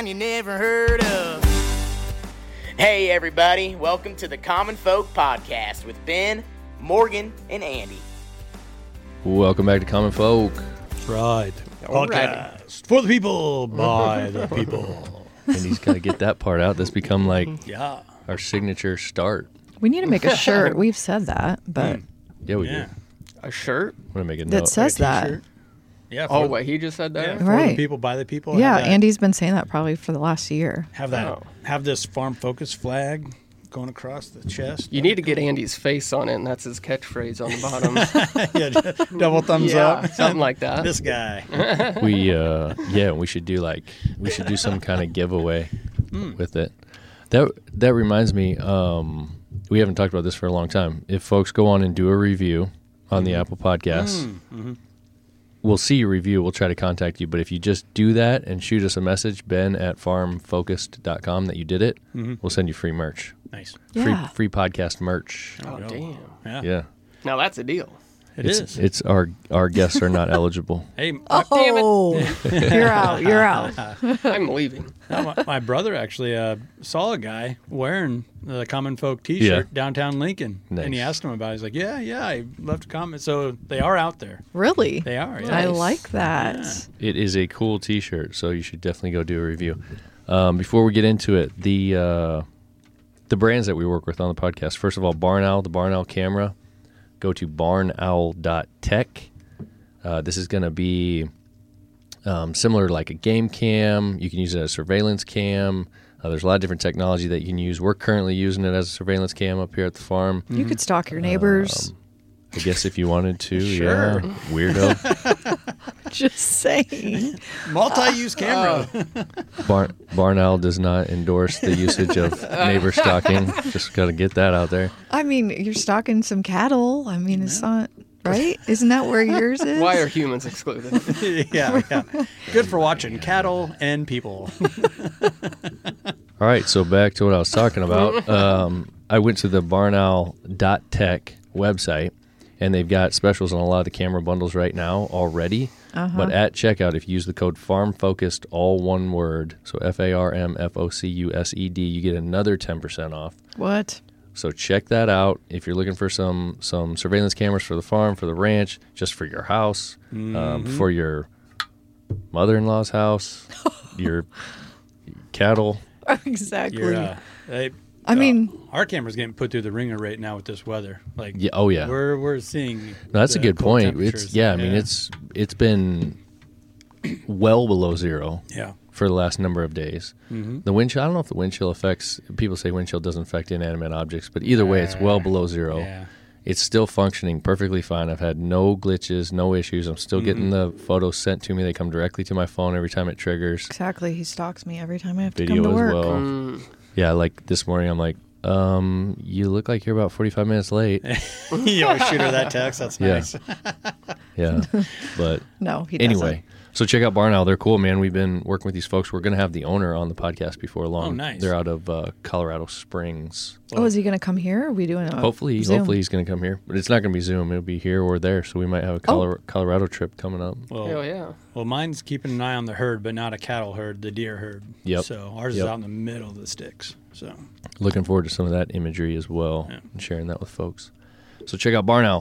you never heard of. Hey everybody, welcome to the Common Folk Podcast with Ben, Morgan, and Andy. Welcome back to Common Folk. That's right. All Podcast for the people, by the people. And he's got to get that part out. That's become like Yeah. our signature start. We need to make a shirt. We've said that, but Yeah, we Yeah. do. A shirt? I'm going to make a that note. says Like a that. t-shirt. Yeah. Oh, wait, he just said that? Yeah, for Right. the people, by the people. Yeah, Have that- Andy's been saying that probably for the last year. Have that. Oh. Have this Farm Focus flag going across the chest. You need to get Andy's face on it, and that's his catchphrase on the bottom. Yeah, double thumbs yeah, up. something like that. This guy. We should do some kind of giveaway with it. That reminds me, we haven't talked about this for a long time. If folks go on and do a review on the Apple Podcasts, we'll see your review. We'll try to contact you. But if you just do that and shoot us a message, ben@farmfocused.com, that you did it, we'll send you free merch. Nice. Yeah. Free podcast merch. Oh, damn. Yeah. Yeah. Now that's a deal. It is. It's our guests are not eligible. Hey, Oh, you're out. You're out. I'm leaving. my brother actually saw a guy wearing the Common Folk T-shirt Yeah. downtown Lincoln, and he Nice. asked him about it. He's like, yeah, I left a comment. So they are out there. Really? They are. Yeah. I like that. It is a cool T-shirt, so you should definitely go do a review. Before we get into it, the brands that we work with on the podcast. First of all, Barn Owl, the Barn Owl camera. Go to barnowl.tech. This is going to be similar to like a game cam. You can use it as a surveillance cam. There's a lot of different technology that you can use. We're currently using it as a surveillance cam up here at the farm. You could stalk your neighbors. I guess if you wanted to, Sure. yeah. Weirdo. Just saying. Multi-use camera. Barn Owl does not endorse the usage of neighbor stalking. Just got to get that out there. I mean, you're stalking some cattle. I mean, it's not right. Isn't that where yours is? Why are humans excluded? yeah. Good for watching cattle and people. All right, so back to what I was talking about. I went to the barnowl.tech website, and they've got specials on a lot of the camera bundles right now already. But at checkout, if you use the code FARMFOCUSED, all one word, so FARMFOCUSED, you get another 10% off. What? So check that out. If you're looking for some surveillance cameras for the farm, for the ranch, just for your house, for your mother-in-law's house, your cattle. Exactly. You're, I mean, our camera's getting put through the ringer right now with this weather. Like, Yeah, oh yeah. we're seeing. No, that's a the good cold point. temperatures. I mean, it's been well below zero Yeah. for the last number of days. The wind chill, I don't know if the wind chill affects, people say wind chill doesn't affect inanimate objects, but either way, it's well below zero. Yeah. It's still functioning perfectly fine. I've had no glitches, no issues. I'm still getting the photos sent to me. They come directly to my phone every time it triggers. exactly. He stalks me every time I have to Video come to as work. well. Yeah, like this morning, I'm like, you look like you're about 45 minutes late. You always shoot her that text. That's Yeah. nice. Yeah, but No, he doesn't. anyway, so check out Barn Owl. They're cool, man. We've been working with these folks. We're going to have the owner on the podcast before long. Oh, nice. They're out of Colorado Springs. Oh, is he going to come here? Or are we doing a Hopefully Zoom? he's going to come here. But it's not going to be Zoom. It'll be here or there. So we might have a Colorado trip coming up. Hell yeah. Well, mine's keeping an eye on the herd, but not a cattle herd, the deer herd. Yep. So ours is Yep. out in the middle of the sticks. So Looking forward to some of that imagery as well Yeah. and sharing that with folks. So check out Barn Owl.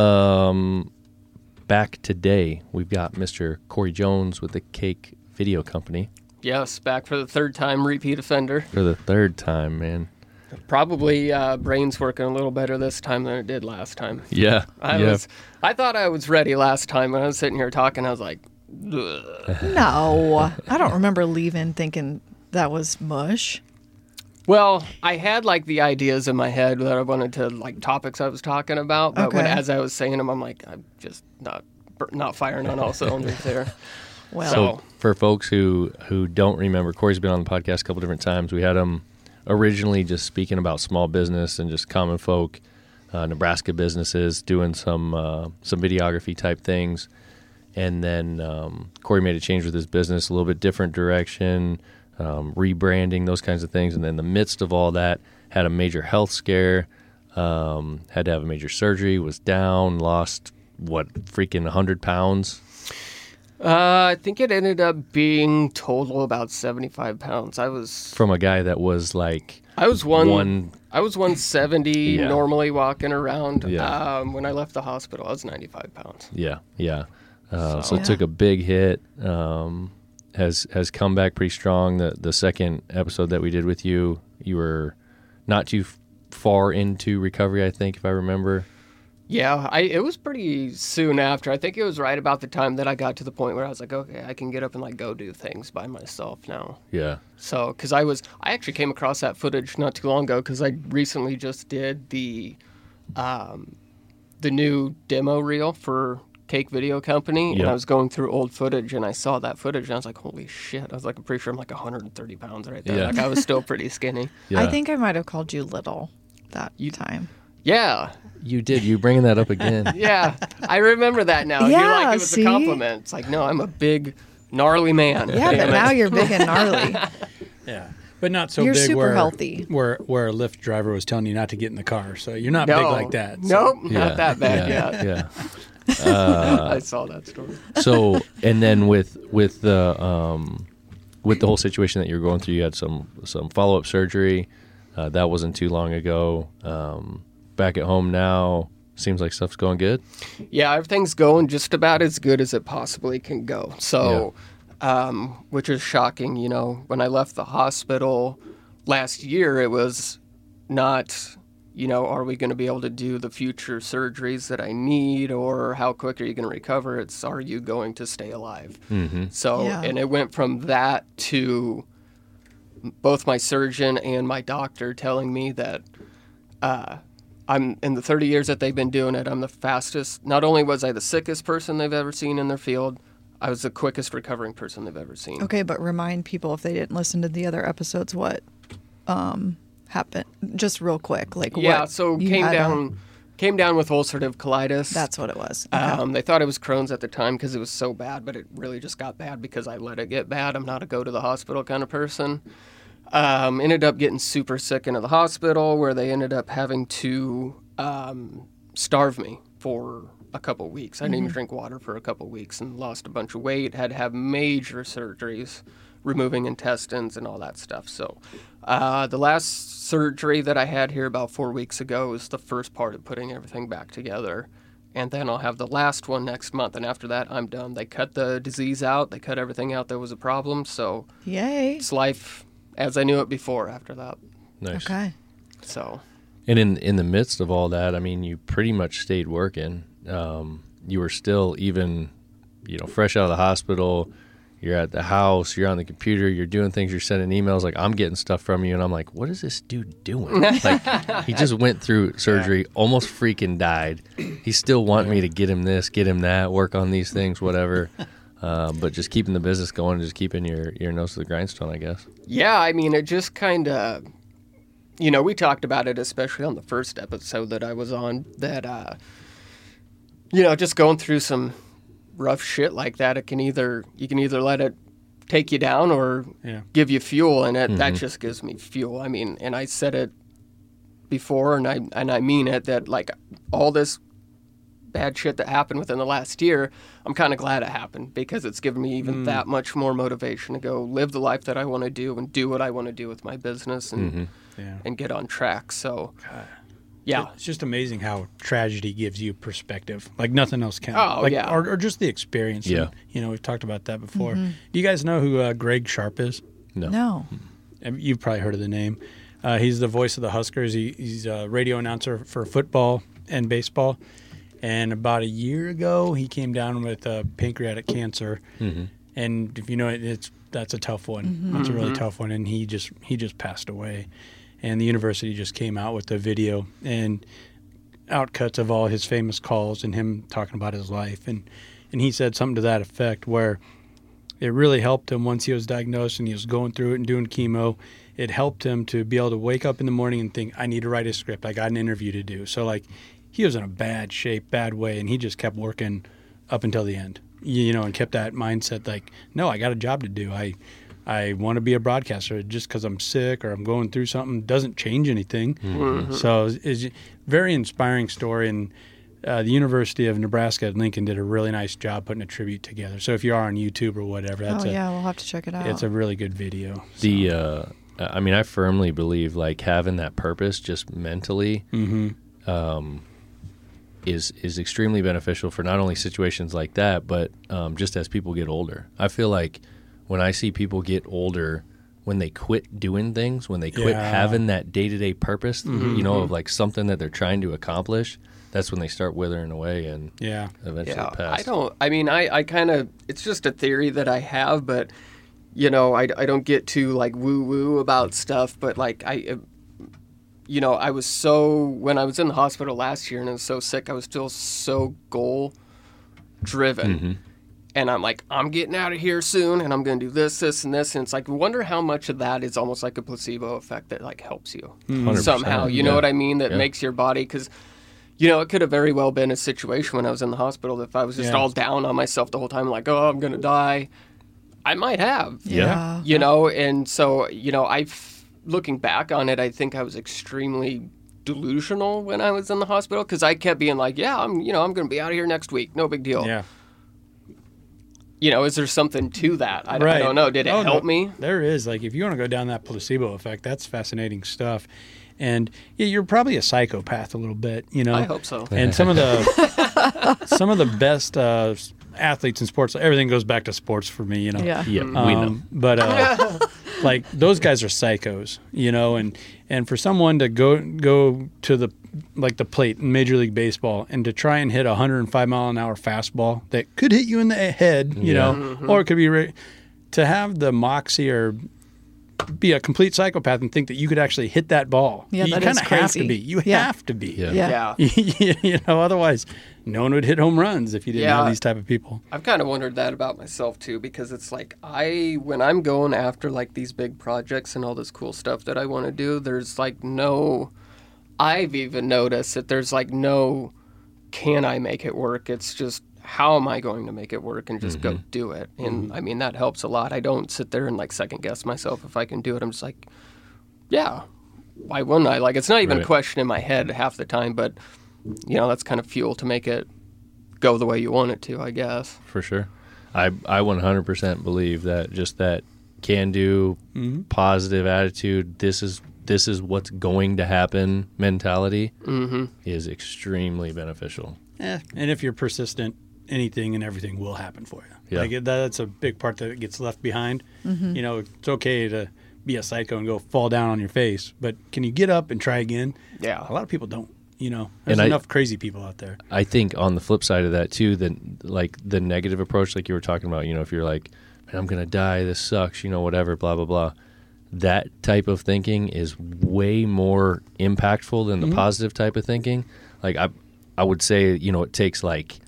Back today, we've got Mr. Corey Jones with the Cake Video Company Yes, back for the third time, repeat offender. for the third time, man. Probably brain's working a little better this time than it did last time. Yeah. I thought I was ready last time when I was sitting here talking. I was like, ugh. No, I don't remember leaving thinking that was mush. Well, I had like the ideas in my head that I wanted to, like topics I was talking about, but Okay. as I was saying them, I'm like, I'm just not firing on all cylinders there. Well, So for folks who don't remember, Corey's been on the podcast a couple different times. We had him originally just speaking about small business and just common folk, Nebraska businesses, doing some videography type things. And then Corey made a change with his business, a little bit different direction, rebranding, those kinds of things. And then in the midst of all that, had a major health scare, had to have a major surgery, was down, lost, freaking 100 pounds? I think it ended up being total about 75 pounds. I was From a guy that was like I was 170 Yeah. normally walking around. Yeah. When I left the hospital, I was 95 pounds. Yeah. So So- it took a big hit. Has come back pretty strong. The second episode that we did with you, you were not too far into recovery, I think, if I remember. Yeah, it was pretty soon after. I think it was right about the time that I got to the point where I was like, okay, I can get up and like go do things by myself now. Yeah. So, because I actually came across that footage not too long ago because I recently just did the new demo reel for Cake Video Company, and Yep. I was going through old footage and I saw that footage and I was like, holy shit! I was like, I'm pretty sure I'm like 130 pounds right there. Yeah. Like I was still pretty skinny. Yeah. I think I might have called you little that time. Yeah, you did. You bringing that up again. yeah, I remember that now. You're Yeah, like, it was see? a compliment. It's like, no, I'm a big, gnarly man. Yeah, but Damn it. now you're big and gnarly. Yeah, but not so You're big. super where, healthy. Where a Lyft driver was telling you not to get in the car, so you're not big like that. So. Nope, Yeah, not that bad yeah, yet. Yeah. I saw that story. So, and then with the whole situation that you were going through, you had some follow up surgery. That wasn't too long ago. Back at home now, seems like stuff's going good. Yeah, everything's going just about as good as it possibly can go. So, which is shocking. You know, when I left the hospital last year, it was not, you know, are we going to be able to do the future surgeries that I need, or how quick are you going to recover? It's, are you going to stay alive? Mm-hmm. So, Yeah. and it went from that to both my surgeon and my doctor telling me that I'm in the 30 years that they've been doing it, I'm the fastest. Not only was I the sickest person they've ever seen in their field, I was the quickest recovering person they've ever seen. Okay, but remind people if they didn't listen to the other episodes what happened. Just real quick, like Yeah, what so you came had, down with ulcerative colitis. That's what it was. They thought it was Crohn's at the time because it was so bad, but it really just got bad because I let it get bad. I'm not a go to the hospital kind of person. Ended up getting super sick into the hospital where they ended up having to starve me for a couple weeks. I didn't even drink water for a couple weeks and lost a bunch of weight. Had to have major surgeries, removing intestines and all that stuff. So the last surgery that I had here about 4 weeks ago is the first part of putting everything back together. And then I'll have the last one next month. And after that, I'm done. They cut the disease out. They cut everything out that was a problem. So Yay. it's life as I knew it before after that. Nice. Okay. So, And in the midst of all that, I mean, you pretty much stayed working. You were still even, fresh out of the hospital. You're at the house. You're on the computer. You're doing things. You're sending emails. Like, I'm getting stuff from you, and I'm like, what is this dude doing? Like, he just went through surgery, almost freaking died. He's still wanting me to get him this, get him that, work on these things, whatever. But just keeping the business going, just keeping your nose to the grindstone, I guess. yeah, I mean, it just kind of, we talked about it, especially on the first episode that I was on, that, just going through some rough shit like that, you can either let it take you down or give you fuel, and that just gives me fuel. I mean, and I said it before, and I mean it, that like all this bad shit that happened within the last year, I'm kind of glad it happened because it's given me even that much more motivation to go live the life that I want to do and do what I want to do with my business and and get on track. So, yeah. It's just amazing how tragedy gives you perspective, like nothing else can. Oh, like, yeah. Or just the experience. Yeah. And, we've talked about that before. Do you guys know who Greg Sharp is? No. You've probably heard of the name. He's the voice of the Huskers. He's a radio announcer for football and baseball. And about a year ago, he came down with pancreatic cancer. And if you know it, that's a tough one. That's a really tough one. And he just passed away. And the university just came out with a video and outcuts of all his famous calls and him talking about his life. And he said something to that effect where it really helped him once he was diagnosed and he was going through it and doing chemo. It helped him to be able to wake up in the morning and think, I need to write a script. I got an interview to do. So, like, he was in a bad shape, bad way, and he just kept working up until the end, and kept that mindset like, no, I got a job to do. I want to be a broadcaster. Just because I'm sick or I'm going through something doesn't change anything. So it's a very inspiring story, and the University of Nebraska at Lincoln did a really nice job putting a tribute together. So if you are on YouTube or whatever, that's we'll have to check it out. It's a really good video. The I mean, I firmly believe like having that purpose just mentally is extremely beneficial for not only situations like that, but just as people get older. I feel like when I see people get older, when they quit doing things, when they quit having that day-to-day purpose, you know, of like something that they're trying to accomplish, that's when they start withering away and eventually pass. I kind of, it's just a theory that I have, but, you know, I don't get too like woo-woo about stuff, but like you know, I was when I was in the hospital last year and I was so sick, I was still so goal-driven. And I'm like, I'm getting out of here soon, and I'm going to do this, this, and this. And it's like, I wonder how much of that is almost like a placebo effect that, like, helps you somehow. You know what I mean? That makes your body, because, you know, it could have very well been a situation when I was in the hospital if I was just all down on myself the whole time, like, oh, I'm going to die. I might have. You know, and so, you know, looking back on it, I think I was extremely delusional when I was in the hospital, because I kept being like, I'm going to be out of here next week. No big deal. Yeah. You know, is there something to that? I don't know. Did it help me? There is. Like, if you want to go down that placebo effect, that's fascinating stuff. And you're probably a psychopath a little bit, you know. I hope so. And some of the best athletes in sports, everything goes back to sports for me, you know. Yeah, we know. But like those guys are psychos, you know, and for someone to go to the plate in Major League Baseball and to try and hit a 105-mile-an-hour fastball that could hit you in the head, you know, or it could be to have the moxie or be a complete psychopath and think that you could actually hit that ball. Yeah, you kind of have to be. You have to be. Yeah. You know, otherwise no one would hit home runs if you didn't have these type of people. I've kind of wondered that about myself too, because it's like when I'm going after like these big projects and all this cool stuff that I want to do, there's like I've even noticed that there's like no can I make it work? It's just how am I going to make it work and just go do it? And I mean, that helps a lot. I don't sit there and like second guess myself if I can do it. I'm just like, yeah, why wouldn't I? Like, it's not even a question in my head half the time, but you know, that's kind of fuel to make it go the way you want it to, I guess. For sure. I 100% believe that just that can-do, positive attitude, this is what's going to happen mentality is extremely beneficial. And if you're persistent, anything and everything will happen for you. Yeah. Like that's a big part that gets left behind. You know, it's okay to be a psycho and go fall down on your face, but can you get up and try again? Yeah. A lot of people don't. You know, there's enough crazy people out there. I think on the flip side of that too, like the negative approach, like you were talking about, you know, if you're like, man, I'm going to die, this sucks, you know, whatever, blah, blah, blah. That type of thinking is way more impactful than the positive type of thinking. Like I would say, you know, it takes like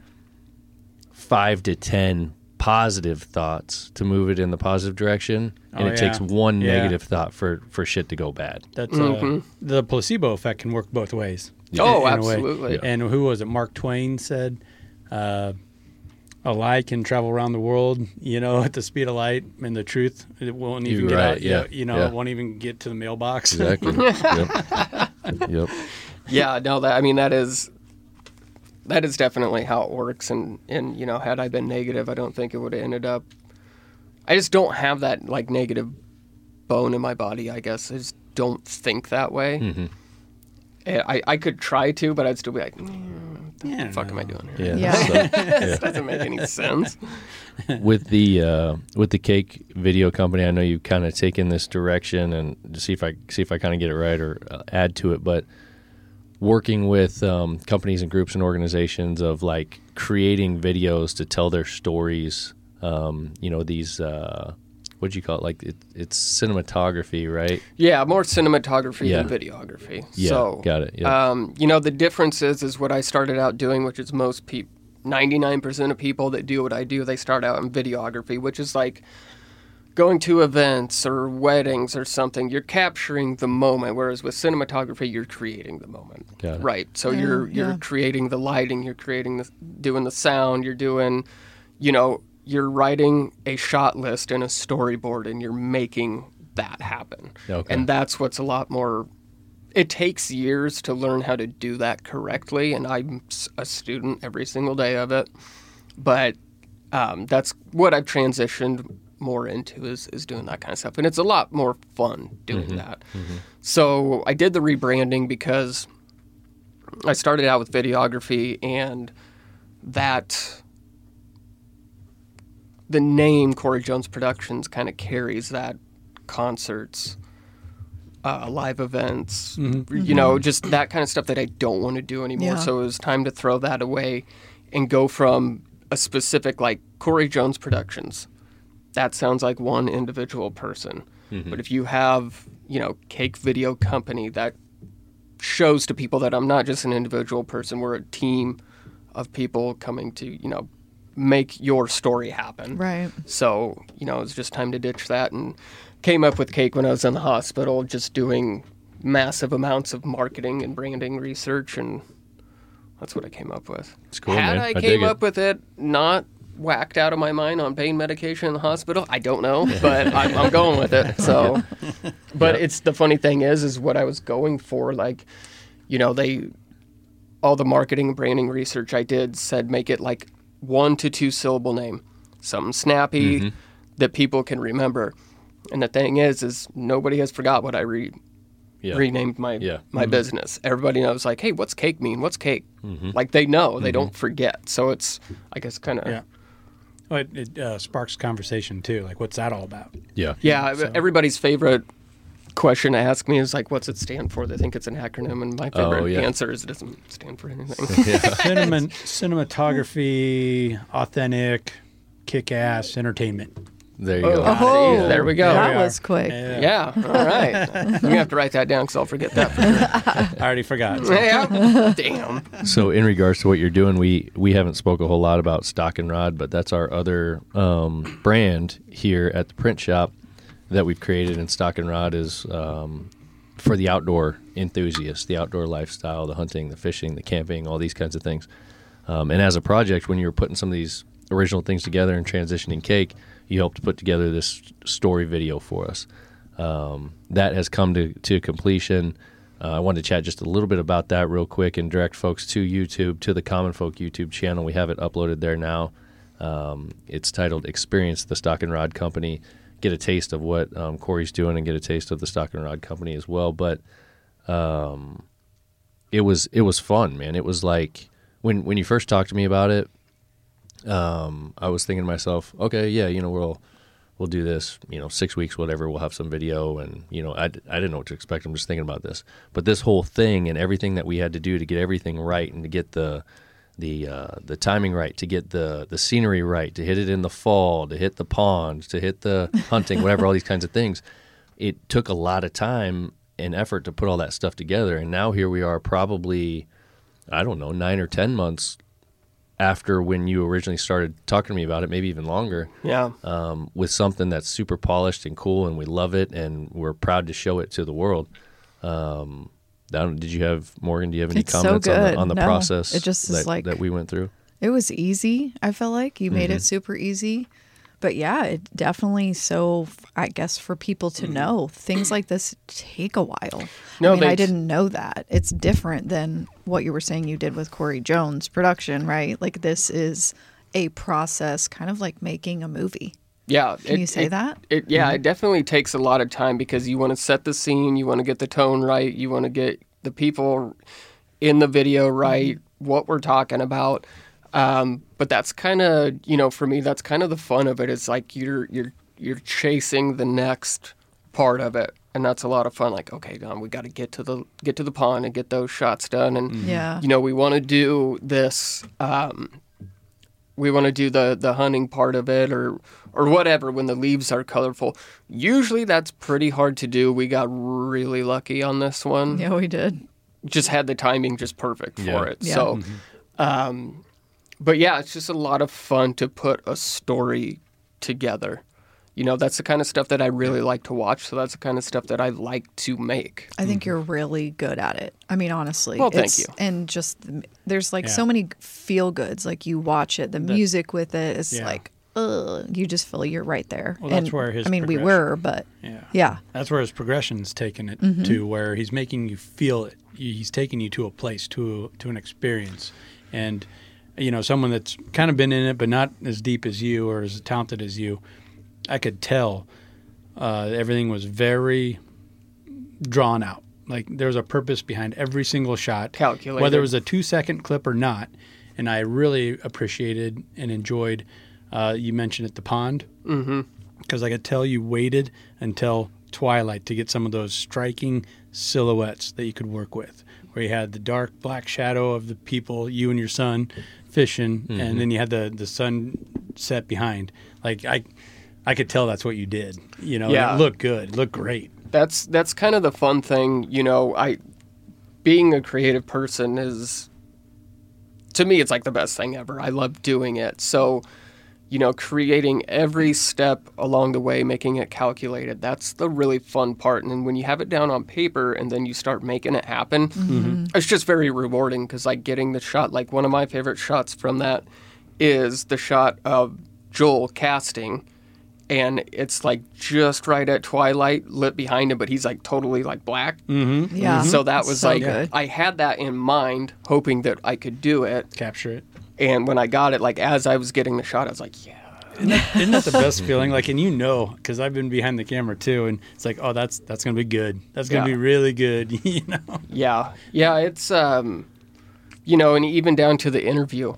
5 to 10 positive thoughts to move it in the positive direction, and it takes one negative thought for shit to go bad. That's the placebo effect can work both ways. Oh, absolutely. Yeah. And who was it? Mark Twain said, a lie can travel around the world, you know, at the speed of light, and the truth, it won't even get out. You know, it won't even get to the mailbox. Exactly. Yep. Yeah, no, that is definitely how it works. And you know, had I been negative, I don't think it would have ended up. I just don't have that like negative bone in my body, I guess. I just don't think that way. I could try to, but I'd still be like, what the fuck am I doing here? This doesn't make any sense. With the cake video company, I know you kind of taken this direction, and to see if I kind of get it right or add to it, but working with companies and groups and organizations of like creating videos to tell their stories. You know, these what'd you call it? Like it's cinematography, right? Yeah, more cinematography than videography. Yeah, so, got it. Yeah. You know, the difference is what I started out doing, which is most people, 99% of people that do what I do, they start out in videography, which is like going to events or weddings or something. You're capturing the moment, whereas with cinematography, you're creating the moment. Got it. Right. So you're creating the lighting, you're doing the sound, you're doing, you know, you're writing a shot list and a storyboard, and you're making that happen. Okay. And that's what's a lot more it takes years to learn how to do that correctly, and I'm a student every single day of it. But that's what I've transitioned more into is doing that kind of stuff. And it's a lot more fun doing that. So I did the rebranding because I started out with videography, and that the name Corey Jones Productions kind of carries that concerts, live events, you know, just that kind of stuff that I don't want to do anymore. Yeah. So it was time to throw that away and go from a specific, like, Corey Jones Productions. That sounds like one individual person. But if you have, you know, Cake Video Company, that shows to people that I'm not just an individual person. We're a team of people coming to, you know, make your story happen. Right. So, you know, it was just time to ditch that, and came up with Cake when I was in the hospital, just doing massive amounts of marketing and branding research, and that's what I came up with. It's cool, Had man. I I dig came it. up with it not whacked out of my mind on pain medication in the hospital, I don't know, but I'm going with it. So, but it's the funny thing is what I was going for. Like, you know, all the marketing and branding research I did said make it like 1 to 2 syllable name, something snappy that people can remember. And the thing is nobody has forgot what I renamed my business. Everybody knows, like, hey, what's Cake mean? What's Cake? Like, they know. They don't forget. So it's, I guess, kind of... Yeah. Well, it sparks conversation, too. Like, what's that all about? Yeah. Yeah, everybody's favorite question to ask me is, like, what's it stand for? They think it's an acronym, and my favorite answer is it doesn't stand for anything. Cinematography, authentic, kick-ass entertainment. There you go. Oh, see, there we go. That we are. was quick. Yeah, all right. I'm going to have to write that down because I'll forget that for sure. I already forgot. So. Yeah. Damn. So in regards to what you're doing, we haven't spoke a whole lot about Stock and Rod, but that's our other brand here at the print shop that we've created. And Stock and Rod is for the outdoor enthusiasts, the outdoor lifestyle, the hunting, the fishing, the camping, all these kinds of things. And as a project, when you were putting some of these original things together and transitioning Cake, you helped put together this story video for us. That has come to completion. I wanted to chat just a little bit about that real quick and direct folks to YouTube, to the Common Folk YouTube channel. We have it uploaded there now. It's titled Experience the Stock and Rod Company. Get a taste of what Corey's doing and get a taste of the Stock and Rod Company as well. But it was fun, man. It was like when you first talked to me about it, I was thinking to myself, okay, yeah, you know, we'll do this, you know, 6 weeks, whatever. We'll have some video, and you know, I didn't know what to expect. I'm just thinking about this, but this whole thing and everything that we had to do to get everything right and to get the timing right, to get the scenery right, to hit it in the fall, to hit the pond, to hit the hunting, whatever, all these kinds of things. It took a lot of time and effort to put all that stuff together, and now here we are, probably, I don't know, 9 or 10 months after when you originally started talking to me about it, maybe even longer. Yeah. With something that's super polished and cool, and we love it, and we're proud to show it to the world. Did you have, Morgan, do you have any It's so comments good. on the No, process it just is like- that we went through? It was easy. I felt like you made it super easy. But yeah, it definitely, so I guess for people to know, things like this take a while. No, I mean, they- I didn't know that. It's different than what you were saying you did with Corey Jones production, right? Like, this is a process, kind of like making a movie. Yeah. Can you say that? It definitely takes a lot of time because you want to set the scene, you want to get the tone right, you want to get the people in the video right, what we're talking about. But that's kind of, you know, for me, that's kind of the fun of it. It's like you're chasing the next part of it, and that's a lot of fun. Like, okay, we got to get to the pond and get those shots done, and Yeah. you know, we want to do this. We want to do the hunting part of it, or whatever. When the leaves are colorful, usually that's pretty hard to do. We got really lucky on this one. Yeah, we did. Just had the timing just perfect Yeah. for it. Yeah. So, but yeah, it's just a lot of fun to put a story together. You know, that's the kind of stuff that I really like to watch. So that's the kind of stuff that I like to make. I think you're really good at it. I mean, honestly. Well, thank you. And just, there's like Yeah. so many feel goods. Like, you watch it, the music with it is Yeah. like, ugh, you just feel you're right there. Well, that's And, where his I mean, we progression- were, but Yeah. yeah. That's where his progression's taken it to, where he's making you feel it. He's taking you to a place, to an experience. And, someone that's kind of been in it, but not as deep as you or as talented as you, I could tell everything was very drawn out. Like there was a purpose behind every single shot. Calculated. Whether it was a 2-second clip or not. And I really appreciated and enjoyed, you mentioned at the pond. Mm-hmm. Because I could tell you waited until twilight to get some of those striking silhouettes that you could work with, where you had the dark black shadow of the people, you and your son, fishing, and then you had the sun set behind. Like I could tell that's what you did. And Yeah. it looked good, it looked great. That's kind of the fun thing, being a creative person is, to me, it's like the best thing ever. I love doing it. So, creating every step along the way, making it calculated, that's the really fun part. And when you have it down on paper and then you start making it happen, it's just very rewarding because like getting the shot, like one of my favorite shots from that is the shot of Joel casting. And it's like just right at twilight, lit behind him, but he's like totally like black. Yeah. So that was So like, good. I had that in mind, hoping that I could do it. Capture it. And when I got it, like as I was getting the shot, I was like, yeah. Isn't that the best feeling? Like, and because I've been behind the camera too, and it's like, oh, that's gonna be good. That's gonna Yeah. be really good. Yeah. Yeah, it's, and even down to the interview,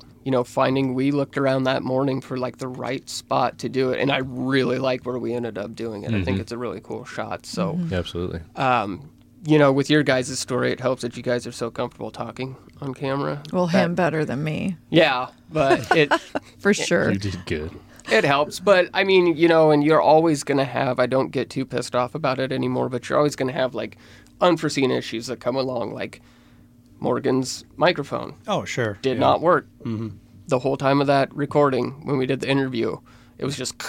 we looked around that morning for like the right spot to do it. And I really like where we ended up doing it. I think it's a really cool shot. So, Absolutely. with your guys' story, it helps that you guys are so comfortable talking on camera. Well, him better than me, Yeah, but it for sure. You did good. it helps. But I mean, and you're always going to have, I don't get too pissed off about it anymore, but you're always going to have like unforeseen issues that come along, like Morgan's microphone Oh, sure. did Yeah. not work. The whole time of that recording, when we did the interview, it was just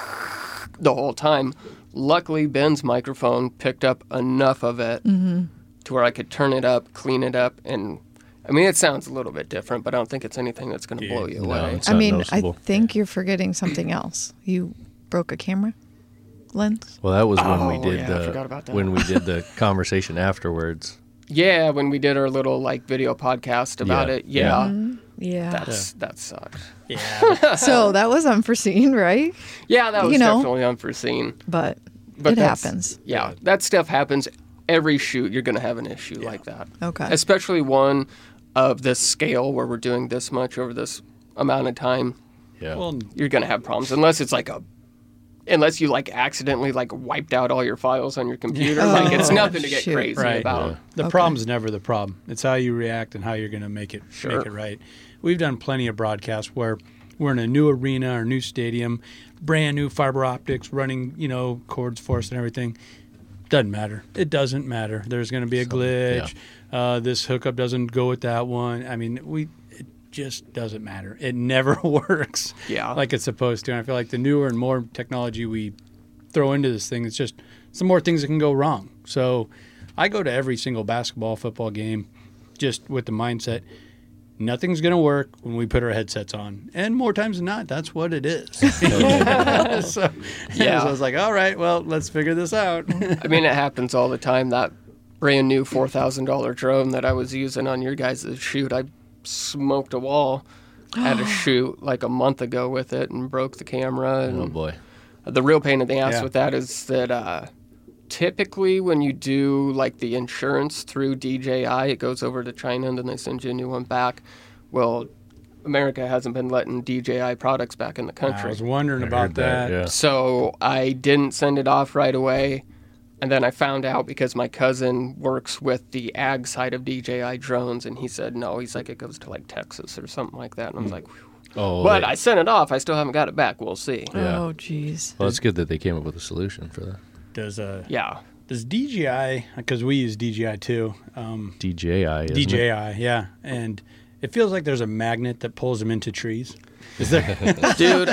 the whole time. Luckily, Ben's microphone picked up enough of it to where I could turn it up, clean it up, and I mean, it sounds a little bit different, but I don't think it's anything that's going to blow you No, away. it's I not mean, noticeable. I think you're forgetting something else. You broke a camera lens. Well, that was when Oh, we did yeah, I forgot about that. when we did the conversation afterwards. Yeah, when we did our little like video podcast about Yeah. it, yeah, Yeah. that sucked. Yeah. So that was unforeseen, right? Yeah, that was You know. definitely unforeseen. But it that's- happens. Yeah, that stuff happens. Every shoot, you're going to have an issue like that. Okay. Especially one of this scale where we're doing this much over this amount of time. Yeah. Well, You're going to have problems unless it's like unless you like accidentally like wiped out all your files on your computer. Like it's Oh, nothing to get shoot. crazy Right. about. the problem's never the problem. It's how you react and how you're going to make it Sure. right. We've done plenty of broadcasts where we're in a new arena or new stadium, brand new fiber optics, running cords for us and everything. Doesn't matter. It doesn't matter. There's going to be a glitch. This hookup doesn't go with that one. I mean, it just doesn't matter. It never works Yeah. like it's supposed to. And I feel like the newer and more technology we throw into this thing, it's just some more things that can go wrong. So I go to every single basketball, football game just with the mindset, nothing's going to work when we put our headsets on. And more times than not, that's what it is. so Yeah. I was like, all right, well, let's figure this out. I mean, it happens all the time. That brand new $4,000 drone that I was using on your guys' shoot, I smoked a wall at a shoot like a month ago with it and broke the camera. And Oh boy. the real pain in the ass Yeah. with that is that typically when you do like the insurance through DJI, it goes over to China and then they send you a new one back. Well, America hasn't been letting DJI products back in the I country. was wondering I about heard that. Yeah. So I didn't send it off right away. And then I found out because my cousin works with the ag side of DJI drones, and he said, no, he's like, it goes to like Texas or something like that. And I was like, whew. Oh. But I sent it off. I still haven't got it back. We'll see. Yeah. Oh, jeez. Well, it's good that they came up with a solution for that. Yeah. Does DJI, because we use DJI too, DJI. Isn't it? DJI, yeah, and it feels like there's a magnet that pulls them into trees. Is there? Dude,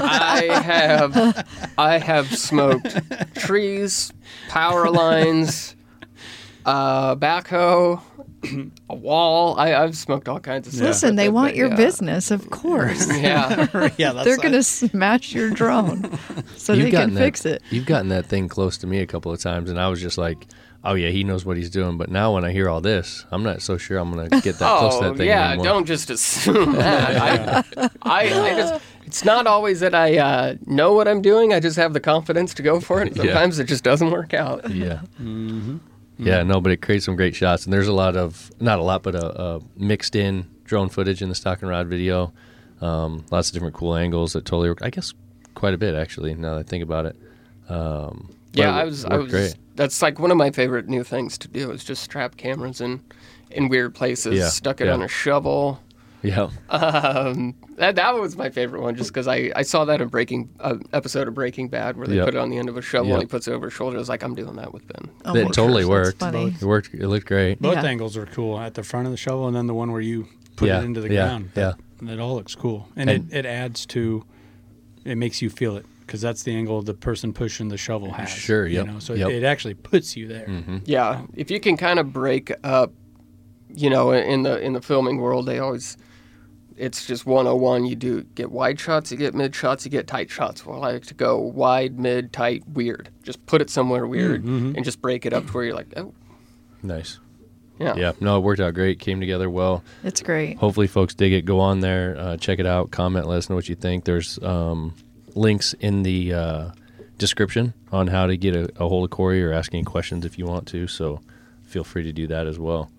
I have smoked trees, power lines, backhoe, a wall. I've smoked all kinds of stuff. Listen, with they it, want but your yeah. business, of course. Yeah. Yeah, that's They're going to smash your drone so they can fix it. You've gotten that thing close to me a couple of times, and I was just like, oh, yeah, he knows what he's doing. But now when I hear all this, I'm not so sure I'm going to get that close to that thing anymore. Don't just assume that. I just, it's not always that I know what I'm doing. I just have the confidence to go for it. Sometimes it just doesn't work out. Yeah. Yeah, no, but it creates some great shots. And there's a lot of, not a lot, but mixed in drone footage in the stock and rod video. Lots of different cool angles that totally work. I guess quite a bit, actually, now that I think about it. I was great. That's like one of my favorite new things to do is just strap cameras in weird places, stuck it on a shovel. Yeah. That was my favorite one, just because I saw that in episode of Breaking Bad where they put it on the end of a shovel and he puts it over his shoulder. I was like, I'm doing that with Ben. Oh It my totally gosh, worked. that's funny. It worked. It looked great. Both Yeah. angles are cool, at the front of the shovel and then the one where you put Yeah, it into the yeah, ground. yeah. And it all looks cool. And And- it adds to, it makes you feel it, because that's the angle the person pushing the shovel has. Sure, yep, So yep. it actually puts you there. Yeah, if you can kind of break up, in the filming world, it's just 101. You do get wide shots, you get mid shots, you get tight shots. Well, I like to go wide, mid, tight, weird. Just put it somewhere weird and just break it up to where you're like, oh, Nice. yeah. Yeah. No, it worked out great. Came together well. It's great. Hopefully folks dig it. Go on there, check it out, comment, let us know what you think. There's links in the description on how to get a hold of Corey or ask any questions if you want to, so feel free to do that as well.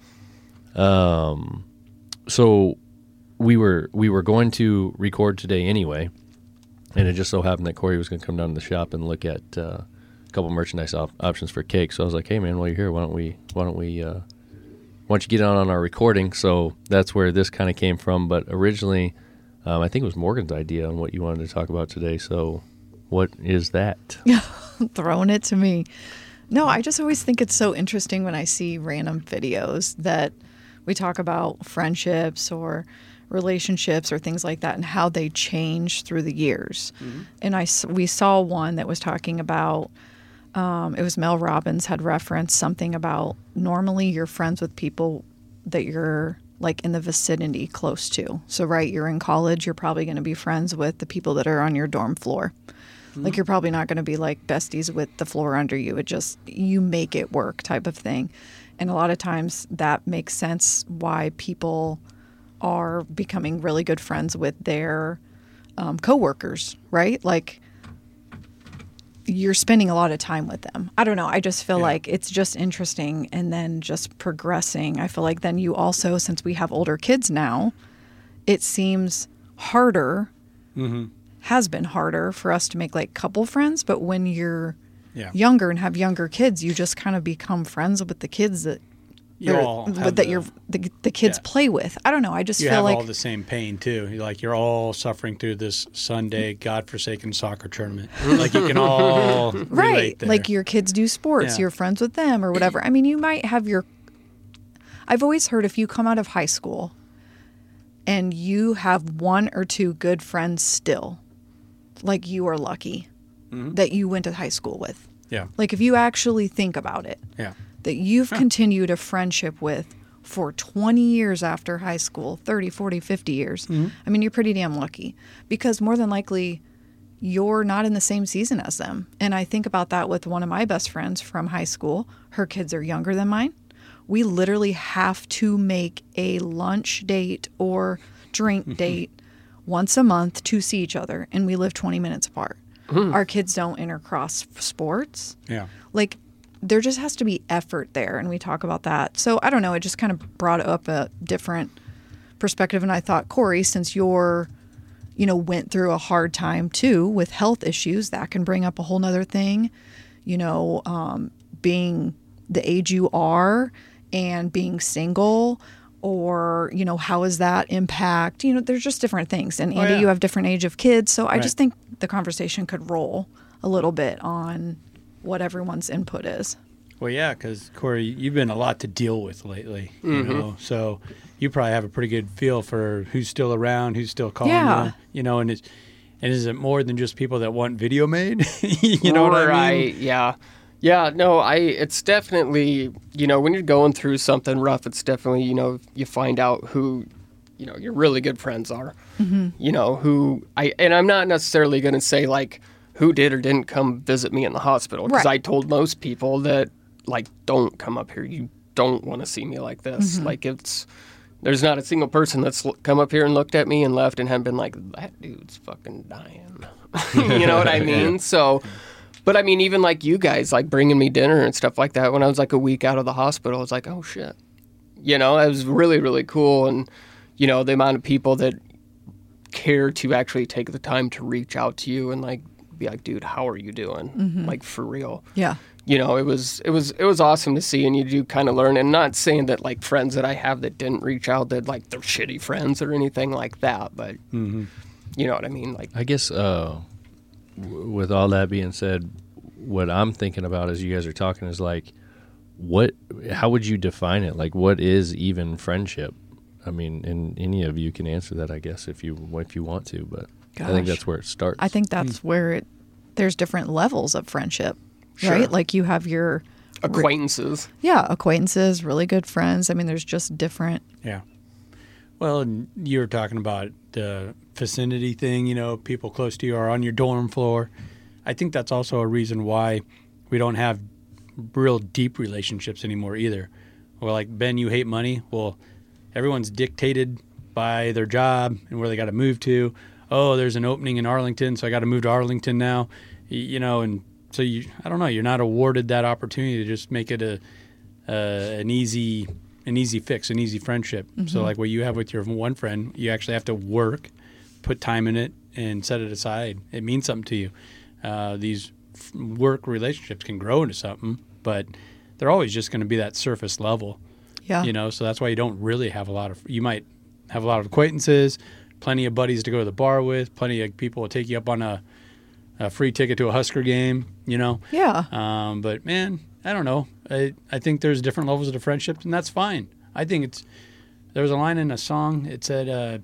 So we were going to record today anyway, and it just so happened that Corey was going to come down to the shop and look at a couple merchandise options for cake. So I was like, hey man, while you're here, why don't you get on our recording? So that's where this kind of came from. But originally, I think it was Morgan's idea on what you wanted to talk about today. So what is that? Throwing it to me. No, I just always think it's so interesting when I see random videos that we talk about friendships or relationships or things like that and how they change through the years. And we saw one that was talking about, it was Mel Robbins had referenced something about normally you're friends with people that you're like in the vicinity close to. So, right, you're in college, you're probably going to be friends with the people that are on your dorm floor. Like you're probably not going to be like besties with the floor under you. It just, you make it work type of thing. And a lot of times that makes sense why people are becoming really good friends with their coworkers, right? Like you're spending a lot of time with them. I don't know. I just feel like it's just interesting and then just progressing. I feel like then you also, since we have older kids now, it seems harder, has been harder for us to make like couple friends. But when you're younger and have younger kids, you just kind of become friends with the kids that the kids play with. I don't know. I just You feel have like all the same pain too. You're all suffering through this Sunday godforsaken soccer tournament. Like you can all relate right. there. Like your kids do sports, Yeah. you're friends with them or whatever. I mean, you might have I've always heard if you come out of high school and you have one or two good friends still, like you are lucky that you went to high school with. Yeah. Like if you actually think about it, Yeah. that you've continued a friendship with for 20 years after high school, 30, 40, 50 years. I mean, you're pretty damn lucky because more than likely you're not in the same season as them. And I think about that with one of my best friends from high school. Her kids are younger than mine. We literally have to make a lunch date or drink date once a month to see each other, and we live 20 minutes apart. Our kids don't intercross sports. Yeah. Like, there just has to be effort there, and we talk about that. So, I don't know, it just kind of brought up a different perspective, and I thought, Corey, since you're, went through a hard time, too, with health issues, that can bring up a whole nother thing, being the age you are and being single, or, how does that impact, there's just different things. And Andy, you have different age of kids. So I just think the conversation could roll a little bit on what everyone's input is. Well, yeah, because Corey, you've been a lot to deal with lately, so you probably have a pretty good feel for who's still around, who's still calling you, and is it more than just people that want video made? You know what I mean? Yeah. Yeah, no, it's definitely, when you're going through something rough, it's definitely, you find out who, your really good friends are. And I'm not necessarily going to say like who did or didn't come visit me in the hospital, because Right. I told most people that like, don't come up here. You don't want to see me like this. Like there's not a single person that's come up here and looked at me and left and have been like, that dude's fucking dying. You know what I mean? So, but I mean, even like you guys, like bringing me dinner and stuff like that, when I was like a week out of the hospital, I was like, oh shit. It was really, really cool. And, the amount of people that care to actually take the time to reach out to you and like be like, dude, how are you doing? Like for real. Yeah. It was awesome to see, and you do kind of learn. And not saying that like friends that I have that didn't reach out that like they're shitty friends or anything like that, but you know what I mean. Like I guess with all that being said, what I'm thinking about as you guys are talking is like, how would you define it? Like, what is even friendship? I mean, and any of you can answer that, I guess, if you want to. But I think Gosh. that's where it starts. I think that's where there's different levels of friendship, Sure. right? Like you have your acquaintances. acquaintances, really good friends. I mean, there's just different. Yeah. Well, and you were talking about the vicinity thing, people close to you are on your dorm floor. I think that's also a reason why we don't have real deep relationships anymore either. Or like, Ben, you hate money. Well, everyone's dictated by their job and where they got to move to. Oh, there's an opening in Arlington, so I got to move to Arlington now. And so I don't know, you're not awarded that opportunity to just make it an easy fix, an easy friendship. So like what you have with your one friend, you actually have to work, put time in it, and set it aside. It means something to you. These work relationships can grow into something, but they're always just going to be that surface level. Yeah. So that's why you don't really have you might have a lot of acquaintances, plenty of buddies to go to the bar with, plenty of people will take you up on a free ticket to a Husker game, Yeah. But man, I don't know. I think there's different levels of the friendship, and that's fine. I think there was a line in a song. It said,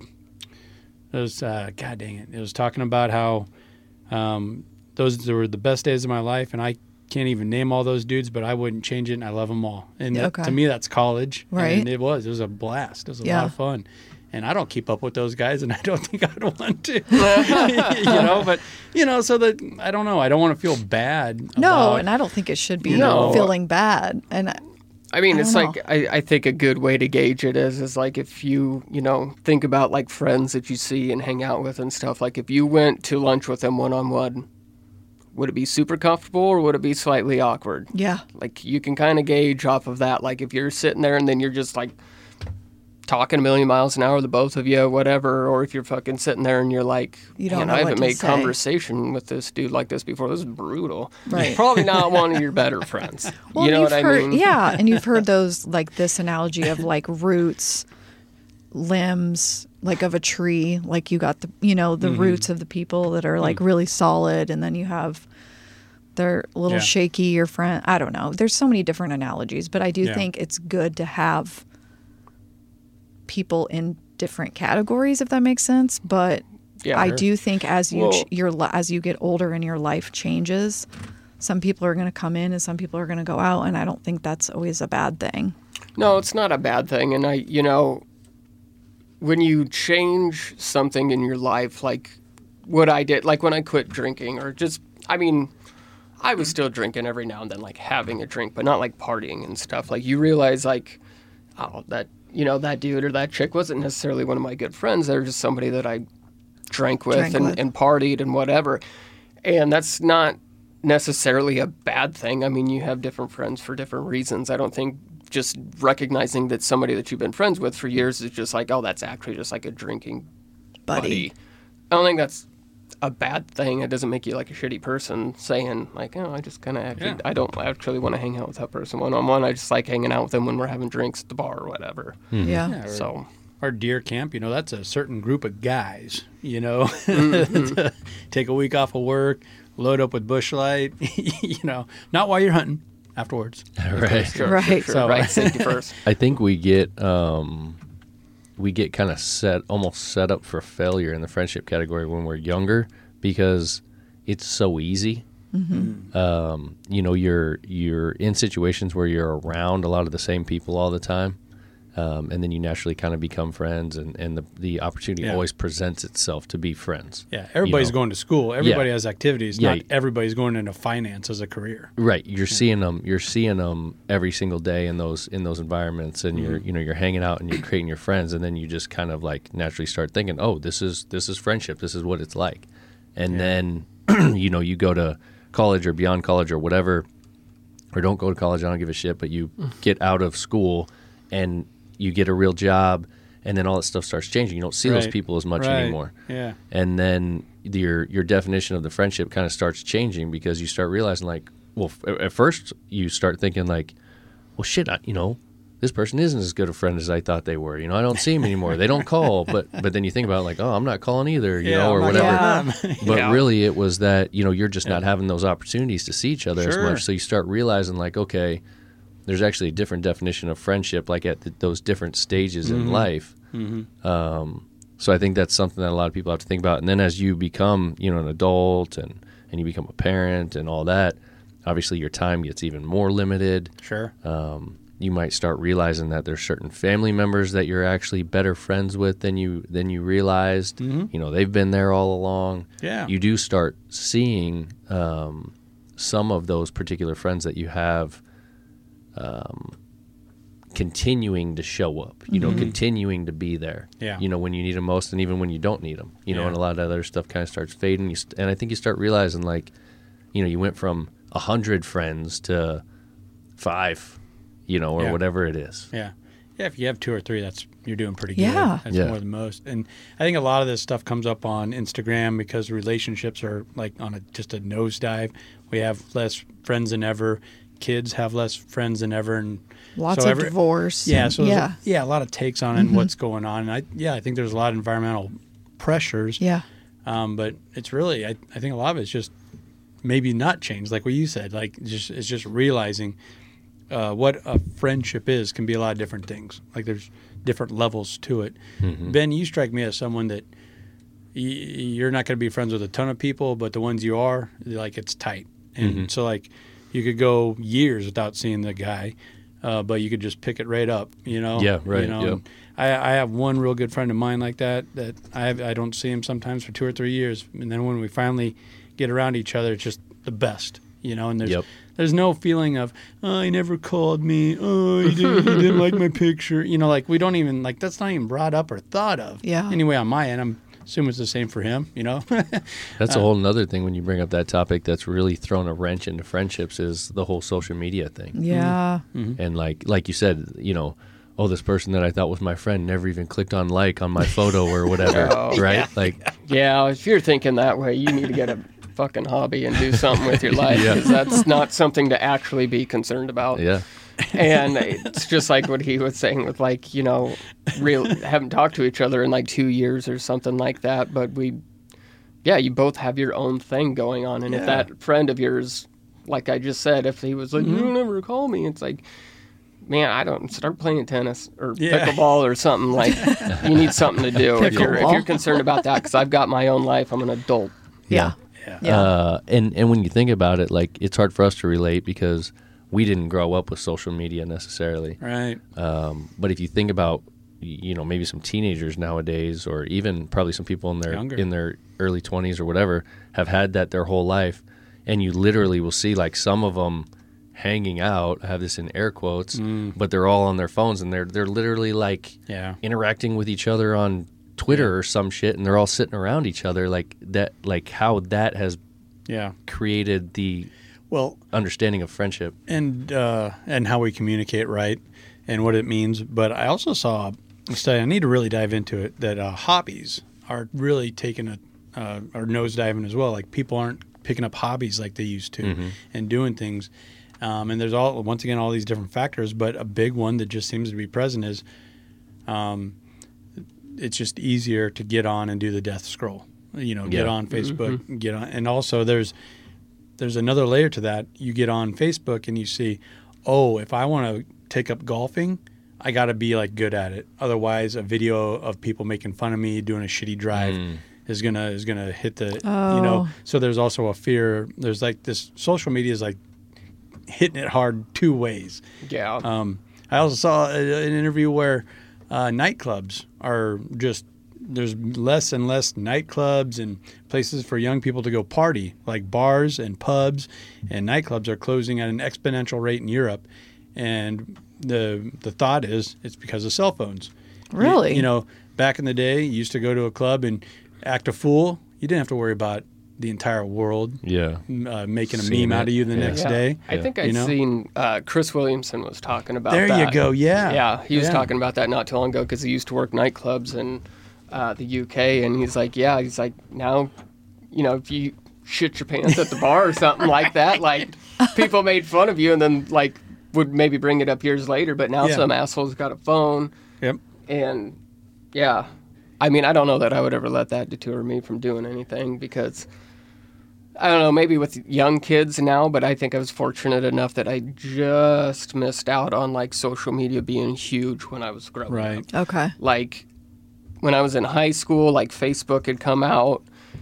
God dang it. It was talking about how those were the best days of my life, and I can't even name all those dudes, but I wouldn't change it, and I love them all. And Okay. to me, that's college. Right. And it was a blast. It was a Yeah. lot of fun. And I don't keep up with those guys, and I don't think I'd want to. But so that I don't know. I don't want to feel bad. No, about, and I don't think it should be No. feeling bad. And I mean, I it's don't like I think a good way to gauge it is like if you think about like friends that you see and hang out with and stuff. Like if you went to lunch with them one-on-one, would it be super comfortable or would it be slightly awkward? yeah, Like you can kind of gauge off of that. Like if you're sitting there and then you're just like talking a million miles an hour, the both of you, whatever, or if you're fucking sitting there and you're like, You don't man, know I what haven't to made say." conversation with this dude like this before. This is brutal. Right. He's probably not one of your better friends. well, you know you've what heard, I mean? Yeah, and you've heard those like this analogy of like roots, limbs, like of a tree. Like you got the roots of the people that are like really solid, and then you have they're a little Yeah. shaky. Your friend, I don't know. There's so many different analogies, but I do Yeah. think it's good to have people in different categories, if that makes sense. But Yeah, I sure. do think as you Well- as you get older and your life changes, some people are going to come in and some people are going to go out, and I don't think that's always a bad thing. No, it's not a bad thing. And when you change something in your life, like what I did, like when I quit drinking or just, I was still drinking every now and then, like having a drink, but not like partying and stuff. Like you realize like, oh, that dude or that chick wasn't necessarily one of my good friends. They were just somebody that I drank with and partied and whatever. And that's not necessarily a bad thing. I mean, you have different friends for different reasons. I don't think just recognizing that somebody that you've been friends with for years is just like, oh, that's actually just like a drinking buddy. I don't think that's a bad thing. It doesn't make you like a shitty person saying like, oh, I just kind of actually, Yeah. I don't actually want to hang out with that person one-on-one. I just like hanging out with them when we're having drinks at the bar or whatever. Yeah. Yeah, or- So, Our deer camp, that's a certain group of guys, Mm-hmm. to take a week off of work, load up with Bush Light, not while you're hunting, afterwards. Right. sure, Right. sure, So- right, safety first. I think we get kind of almost set up for failure in the friendship category when we're younger because it's so easy. You know, you're in situations where you're around a lot of the same people all the time. And then you naturally kind of become friends, and the opportunity always presents itself to be friends. Yeah, everybody's going to school. Everybody has activities. Yeah. Not everybody's going into finance as a career. Right, you're seeing them. You're seeing them every single day in those environments, and you're hanging out and you're creating your friends, and then you just kind of like naturally start thinking, oh, this is friendship. This is what it's like, and then you go to college or beyond college or whatever, or don't go to college. I don't give a shit. But you get out of school and you get a real job, and then all that stuff starts changing. You don't see those people as much anymore. Yeah. And then your definition of the friendship kind of starts changing, because you start realizing, like, well, at first you start thinking like, well, shit, this person isn't as good a friend as I thought they were. I don't see them anymore. They don't call. But then you think about it, like, oh, I'm not calling either, or whatever. Yeah. But really it was that, you're just not having those opportunities to see each other as much. So you start realizing, like, okay, there's actually a different definition of friendship, like at those different stages in life. So I think that's something that a lot of people have to think about. And then as you become, an adult and you become a parent and all that, obviously your time gets even more limited. Sure. You might start realizing that there's certain family members that you're actually better friends with than you realized. They've been there all along. Yeah. You do start seeing some of those particular friends that you have continuing to show up, continuing to be there, when you need them most, and even when you don't need them, and a lot of other stuff kind of starts fading. And I think you start realizing, like, you went from 100 friends to 5, or whatever it is. Yeah. Yeah, if you have 2 or 3, you're doing pretty good. Yeah. That's more than most. And I think a lot of this stuff comes up on Instagram because relationships are like on just a nosedive. We have less friends than ever. Kids have less friends than ever, and lots of divorce. Yeah, so a lot of takes on it and what's going on. And I think there's a lot of environmental pressures. Yeah. But it's really, I think a lot of it's just maybe not changed, like what you said. Like it's just realizing what a friendship is can be a lot of different things. Like there's different levels to it. Ben, you strike me as someone that you're not going to be friends with a ton of people, but the ones you are, like it's tight. And so like, you could go years without seeing the guy, but you could just pick it right up, Yeah, right. Yep. I have one real good friend of mine like that I don't see him sometimes for 2 or 3 years, and then when we finally get around each other, it's just the best, and there's no feeling of, oh, he never called me, oh, he didn't like my picture, like we don't even, like that's not even brought up or thought of. Yeah. Anyway, on my end, I'm assuming it's the same for him, That's a whole nother thing when you bring up that topic that's really thrown a wrench into friendships, is the whole social media thing. Yeah. And like you said, oh, this person that I thought was my friend never even clicked on like on my photo or whatever, right? Like, yeah, if you're thinking that way, you need to get a fucking hobby and do something with your life, because that's not something to actually be concerned about. Yeah. And it's just like what he was saying with, like, haven't talked to each other in like 2 years or something like that. But you both have your own thing going on. And if that friend of yours, like I just said, if he was like, you don't ever call me, it's like, man, I don't start playing tennis or pickleball or something. Like, you need something to do if you're concerned about that, because I've got my own life. I'm an adult. Yeah. And when you think about it, like, it's hard for us to relate because we didn't grow up with social media necessarily. Right. But if you think about, maybe some teenagers nowadays, or even probably some people in their early 20s or whatever, have had that their whole life, and you literally will see, like, some of them hanging out, I have this in air quotes, but they're all on their phones, and they're literally like interacting with each other on Twitter or some shit, and they're all sitting around each other, like that, like how that has created the understanding of friendship and how we communicate, right, and what it means. But I also saw a study, I need to really dive into it, that hobbies are really taking are nosediving as well. Like, people aren't picking up hobbies like they used to and doing things. And there's once again all these different factors, but a big one that just seems to be present is it's just easier to get on and do the death scroll. Get on Facebook, get on, and also there's another layer to that. You get on Facebook and you see, oh, if I want to take up golfing, I got to be like good at it. Otherwise, a video of people making fun of me doing a shitty drive is gonna hit the so there's also a fear. There's like this social media is like hitting it hard two ways. Yeah. I also saw an interview where nightclubs are just there's less and less nightclubs and places for young people to go party, like bars and pubs and nightclubs are closing at an exponential rate in Europe. And the thought is it's because of cell phones. Really? You know, back in the day, you used to go to a club and act a fool. You didn't have to worry about the entire world making a Seeing meme out it. of you the next day. I think I've seen Chris Williamson was talking about There that. you go. Yeah. Yeah, he was talking about that not too long ago because he used to work nightclubs in the UK, and he's like, now, you know, if you shit your pants at the bar or something like that, like people made fun of you, and then like would maybe bring it up years later, but now some asshole's got a phone. Yep. And yeah, I mean, I don't know that I would ever let that deter me from doing anything because I don't know, maybe with young kids now, but I think I was fortunate enough that I just missed out on like social media being huge when I was growing Right. up. Okay. Like when I was in high school, like Facebook had come out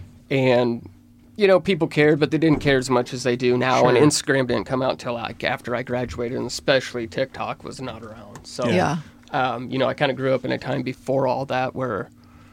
and you know, people cared, but they didn't care as much as they do now. Sure. And Instagram didn't come out until like after I graduated, and especially TikTok was not around. So, Yeah. you know, I kind of grew up in a time before all that where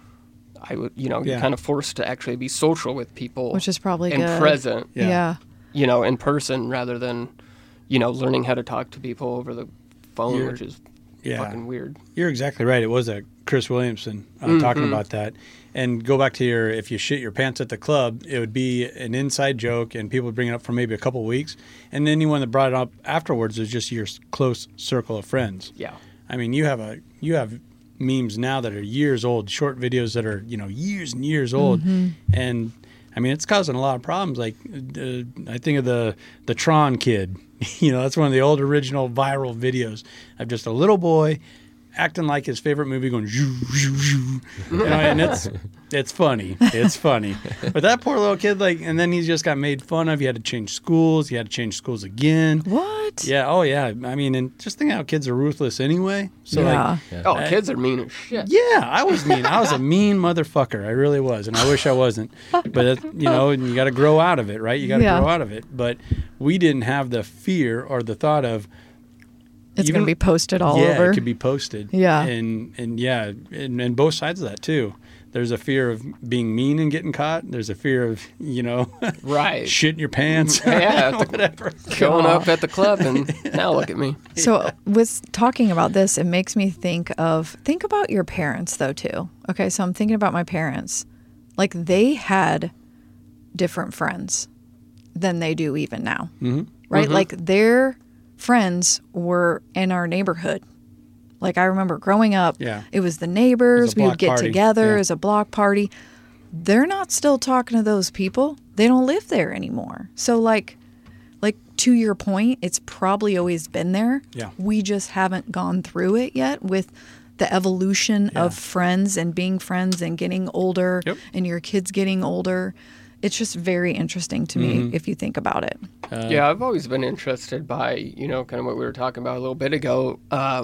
I would, you know, you're kind of forced to actually be social with people. Which is probably and good. present, Yeah. you know, in person rather than, you know, learning how to talk to people over the phone, which is fucking weird. You're exactly right. It was Chris Williamson talking about that. And go back to if you shit your pants at the club, it would be an inside joke and people would bring it up for maybe a couple of weeks. And anyone that brought it up afterwards is just your close circle of friends. Yeah. I mean, you have memes now that are years old, short videos that are, you know, years and years old. And I mean, it's causing a lot of problems. Like I think of the Tron kid. You know, that's one of the old original viral videos of just a little boy acting like his favorite movie, going zhoo, zhoo, zhoo. You know, and it's funny. It's funny. But that poor little kid, like, and then he just got made fun of. He had to change schools. He had to change schools again. What? Yeah. Oh, yeah. I mean, and just think how kids are ruthless anyway. So, Yeah. Oh, kids are mean as shit. yeah, I was mean. I was a mean motherfucker. I really was, and I wish I wasn't. But you know, and you got to grow out of it, right? You got to grow out of it. But we didn't have the fear or the thought of It's going to be posted all yeah, over. it could be posted. Yeah. And yeah, and both sides of that too. There's a fear of being mean and getting caught. There's a fear of, you know, Right. shitting your pants. Yeah, whatever. Showing up at the club and now look at me. So with talking about this, it makes me think about your parents though too. Okay, so I'm thinking about my parents. Like they had different friends than they do even now. Mm-hmm. Right? Mm-hmm. Like their friends were in our neighborhood. Like I remember growing up, it was the neighbors, we would get together as a block party. They're not still talking to those people. They don't live there anymore. So like to your point, it's probably always been there. Yeah. We just haven't gone through it yet with the evolution of friends and being friends and getting older and your kids getting older. It's just very interesting to me if you think about it. Yeah, I've always been interested by, you know, kind of what we were talking about a little bit ago.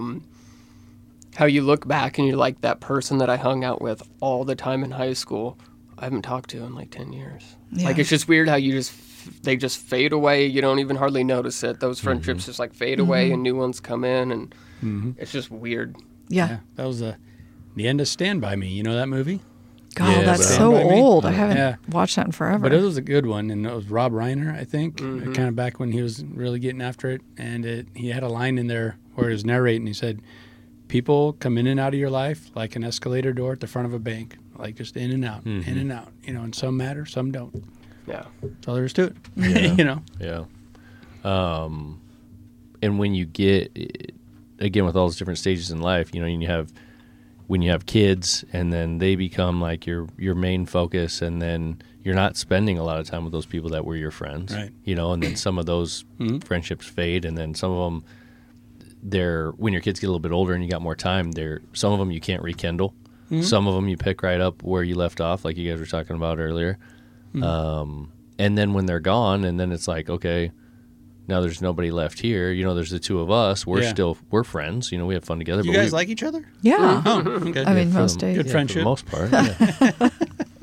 How you look back and you're like, that person that I hung out with all the time in high school, I haven't talked to in like 10 years. Yeah. Like, it's just weird how they just fade away. You don't even hardly notice it. Those friendships just like fade away and new ones come in, and it's just weird. Yeah. That was the end of Stand By Me. You know that movie? God, Yeah, that's but- so Stand By Me? old. I haven't watched that in forever. But it was a good one, and it was Rob Reiner, I think, kind of back when he was really getting after it. And he had a line in there where he was narrating. He said, "People come in and out of your life like an escalator door at the front of a bank, like just in and out, in and out. You know, and some matter, some don't. Yeah. That's all there is to it. Yeah. You know." Yeah. And when you get, again, with all those different stages in life, you know, when you have kids and then they become like your main focus, and then you're not spending a lot of time with those people that were your friends, Right. you know, and then some of those friendships fade, and then some of them, when your kids get a little bit older and you got more time, some of them you can't rekindle. Some of them you pick right up where you left off, like you guys were talking about earlier. And then when they're gone, and then it's like, okay, now there's nobody left here. You know, there's the two of us. We're friends. You know, we have fun together. You but guys like each other? yeah. Oh, okay. I mean, for most the- days. Good for friendship. the most part. Yeah.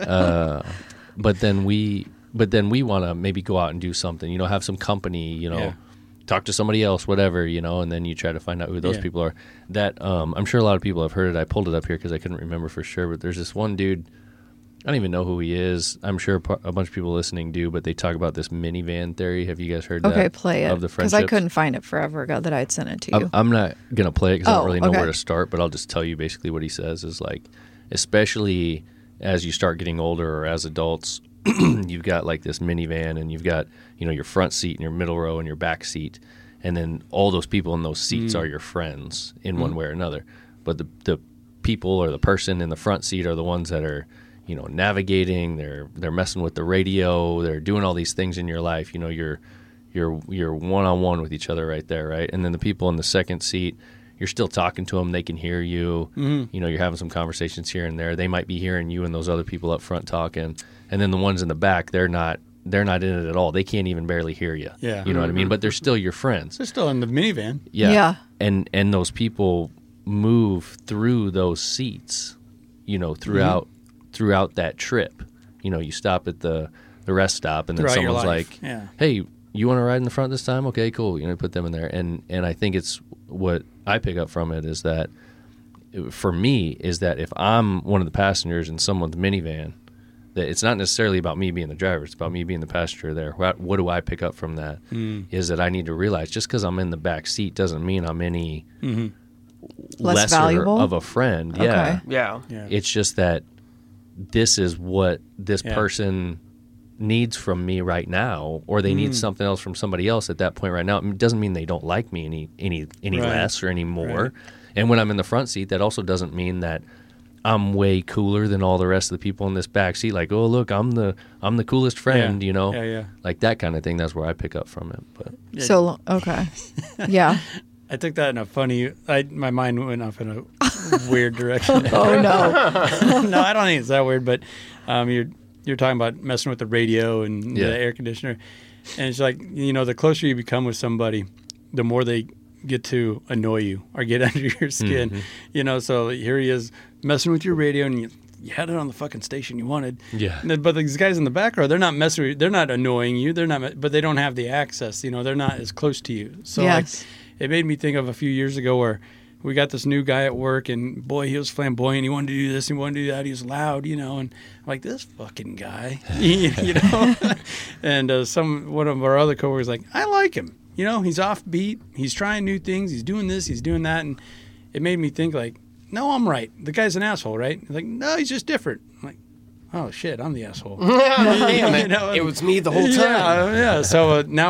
But then we want to maybe go out and do something, you know, have some company, you know, talk to somebody else, whatever, you know, and then you try to find out who those people are. That I'm sure a lot of people have heard it. I pulled it up here because I couldn't remember for sure, but there's this one dude, I don't even know who he is. I'm sure a bunch of people listening do, but they talk about this minivan theory. Have you guys heard that? Okay, play it. Of the because friendships? I couldn't find it forever ago that I'd sent it to you. I'm not going to play it because I don't really know okay. where to start, but I'll just tell you basically what he says is like, especially as you start getting older or as adults, you've got like this minivan and you've got, you know, your front seat and your middle row and your back seat. And then all those people in those seats are your friends in one way or another. But the people or the person in the front seat are the ones that are, you know, navigating, they're messing with the radio, they're doing all these things in your life. You know, you're one-on-one with each other right there, right? And then the people in the second seat, you're still talking to them, they can hear you. You know, you're having some conversations here and there. They might be hearing you and those other people up front talking. And then the ones in the back, they're not in it at all. They can't even barely hear you. Yeah. You know what I mean? But they're still your friends. They're still in the minivan. Yeah. And those people move through those seats, you know, throughout that trip. You know, you stop at the rest stop and then Throughout your someone's life. like, hey, you want to ride in the front this time? Okay, cool. You know, put them in there. And I think it's what I pick up from it is that for me is that if I'm one of the passengers in someone's minivan, that it's not necessarily about me being the driver. It's about me being the passenger there. What do I pick up from that? Is that I need to realize just because I'm in the back seat doesn't mean I'm any Less lesser valuable? of a friend. Okay. Yeah. Yeah. It's just that this is what this person needs from me right now, or they need something else from somebody else at that point right now. It doesn't mean they don't like me any less or any more. Right. And when I'm in the front seat, that also doesn't mean that I'm way cooler than all the rest of the people in this back seat. Like, oh, look, I'm the coolest friend, you know? Yeah. Like that kind of thing. That's where I pick up from it. But So, okay. Yeah. I took that in a funny. My mind went off in a weird direction. Oh, no. No, I don't think it's that weird. But you're talking about messing with the radio and the air conditioner, and it's like, you know, the closer you become with somebody, the more they get to annoy you or get under your skin. You know, so here he is messing with your radio, and you had it on the fucking station you wanted. Yeah. But these guys in the back row, they're not messing with you. They're not annoying you. They're not, but they don't have the access. You know, they're not as close to you. So Yes. like, it made me think of a few years ago where we got this new guy at work, and boy, he was flamboyant. He wanted to do this, he wanted to do that. He was loud, you know, and I'm like, this fucking guy, you know. And one of our other coworkers like, I like him. You know, he's offbeat. He's trying new things. He's doing this. He's doing that. And it made me think like, no, I'm right. The guy's an asshole, right? He's like, no, he's just different. I'm like, oh shit, I'm the asshole. Damn it. You know, It was me the whole time. Yeah. So now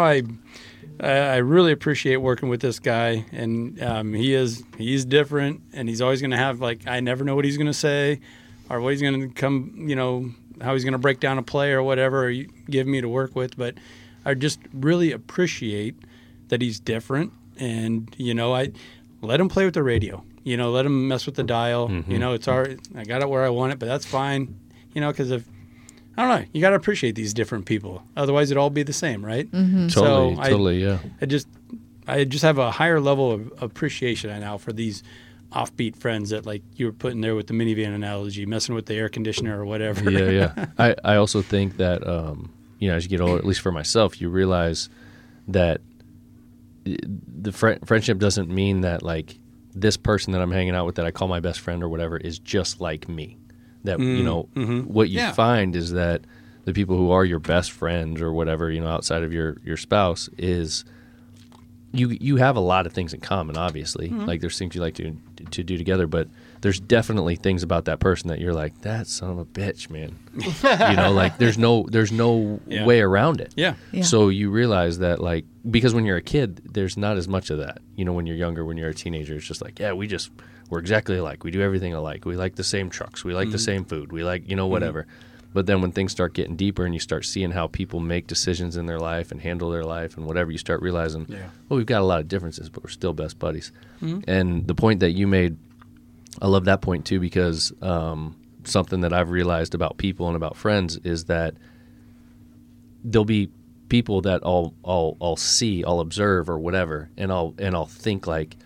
I really appreciate working with this guy, and he's different, and he's always going to have, like, I never know what he's going to say or what he's going to come, you know, how he's going to break down a play or whatever, or give me to work with. But I just really appreciate that he's different, and, you know, I let him play with the radio, you know, let him mess with the dial. You know, it's I got it where I want it, but that's fine, you know, because I don't know. You got to appreciate these different people. Otherwise, it'd all be the same, right? Totally, yeah. I just have a higher level of appreciation now for these offbeat friends that, like you were putting there with the minivan analogy, messing with the air conditioner or whatever. Yeah. I also think that, you know, as you get older, at least for myself, you realize that the friendship doesn't mean that, like, this person that I'm hanging out with that I call my best friend or whatever is just like me. That, you know, what you find is that the people who are your best friends or whatever, you know, outside of your spouse is you have a lot of things in common, obviously. Like, there's things you like to do together, but there's definitely things about that person that you're like, that son of a bitch, man. You know, like, there's no way around it. Yeah. So you realize that, like, because when you're a kid, there's not as much of that. You know, when you're younger, when you're a teenager, it's just like, yeah, we're exactly alike. We do everything alike. We like the same trucks. We like the same food. We like, you know, whatever. But then when things start getting deeper and you start seeing how people make decisions in their life and handle their life and whatever, you start realizing, well, we've got a lot of differences, but we're still best buddies. And the point that you made, I love that point too, because something that I've realized about people and about friends is that there'll be people that I'll see, I'll observe or whatever, and I'll think like,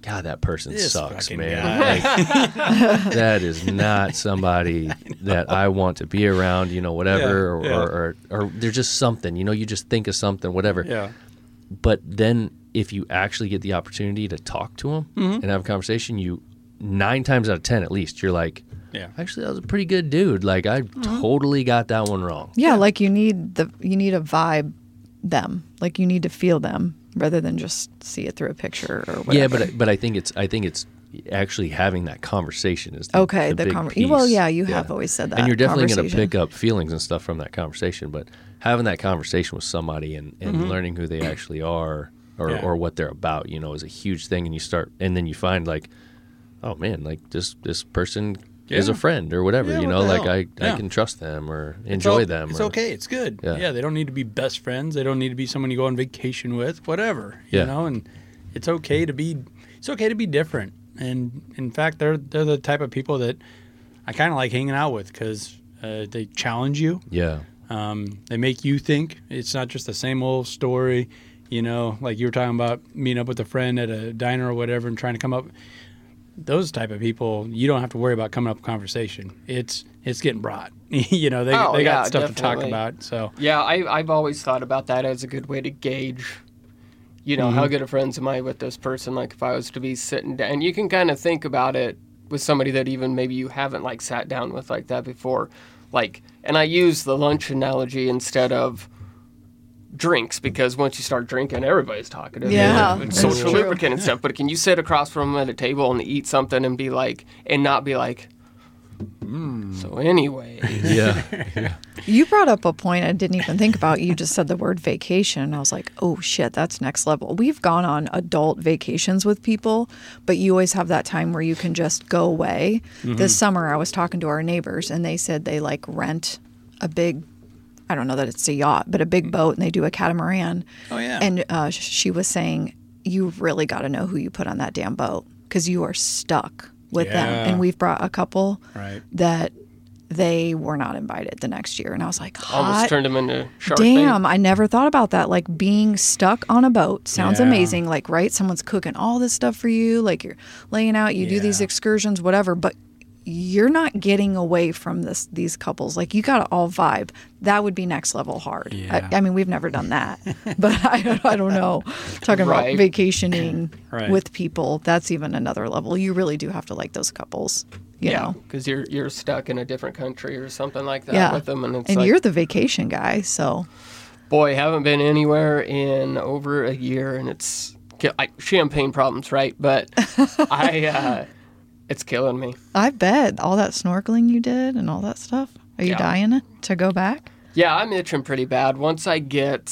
God, that person This sucks, fucking man. guy. Like, that is not somebody that I want to be around, whatever, Yeah, or there's just something, you just think of something, whatever. Yeah. But then if you actually get the opportunity to talk to them and have a conversation, 9 times out of 10 at least, you're like, Yeah. actually, that was a pretty good dude. Like, I totally got that one wrong. Yeah, like you need to vibe them. Like you need to feel them rather than just see it through a picture or whatever. Yeah, but I think it's actually having that conversation is the okay, big piece. Well, yeah, you have always said that. And you're definitely going to conversation. pick up feelings and stuff from that conversation, but having that conversation with somebody and learning who they actually are or what they're about, is a huge thing. And then you find like, oh man, like this person is a friend or whatever, Yeah, what the like hell? I can trust them or enjoy them. It's okay. It's good. Yeah. Yeah. They don't need to be best friends. They don't need to be someone you go on vacation with. Whatever. Yeah. And it's okay to be different. And in fact, they're the type of people that I kind of like hanging out with because they challenge you. Yeah. They make you think. It's not just the same old story. Like you were talking about meeting up with a friend at a diner or whatever and trying to come up. Those type of people, you don't have to worry about coming up with conversation. It's getting brought. They got stuff to talk about. So yeah, I've always thought about that as a good way to gauge, how good of friends am I with this person? Like if I was to be sitting down, and you can kind of think about it with somebody that even maybe you haven't like sat down with like that before, like. And I use the lunch analogy instead of drinks because once you start drinking, everybody's talkative. Yeah, It's that's social true. lubricant and stuff. But can you sit across from them at a table and eat something and be like, and not be like, so anyway. Yeah. You brought up a point I didn't even think about. You just said the word vacation. And I was like, oh shit, that's next level. We've gone on adult vacations with people, but you always have that time where you can just go away. This summer, I was talking to our neighbors and they said they like rent a big, I don't know that it's a yacht, but a big boat and they do a catamaran. Oh, yeah. And she was saying, you really got to know who you put on that damn boat because you are stuck with them. Yeah. And we've brought a couple Right. that they were not invited the next year. And I was like, Almost hot turned them into shark damn, bait. I never thought about that. Like being stuck on a boat sounds Yeah. amazing. Like, right? Someone's cooking all this stuff for you. Like you're laying out, you do these Yeah. excursions, whatever, but you're not getting away from these couples. Like you got to all vibe. That would be next level hard. Yeah. I mean, we've never done that, but I don't know. Talking about Right. vacationing Right. with people, that's even another level. You really do have to like those couples, you know? because you're stuck in a different country or something like that Yeah. with them, and it's And like, you're the vacation guy, so boy, haven't been anywhere in over a year, and it's like champagne problems, right? But it's killing me. I bet all that snorkeling you did and all that stuff. Are you Yeah. dying to go back? Yeah, I'm itching pretty bad. Once I get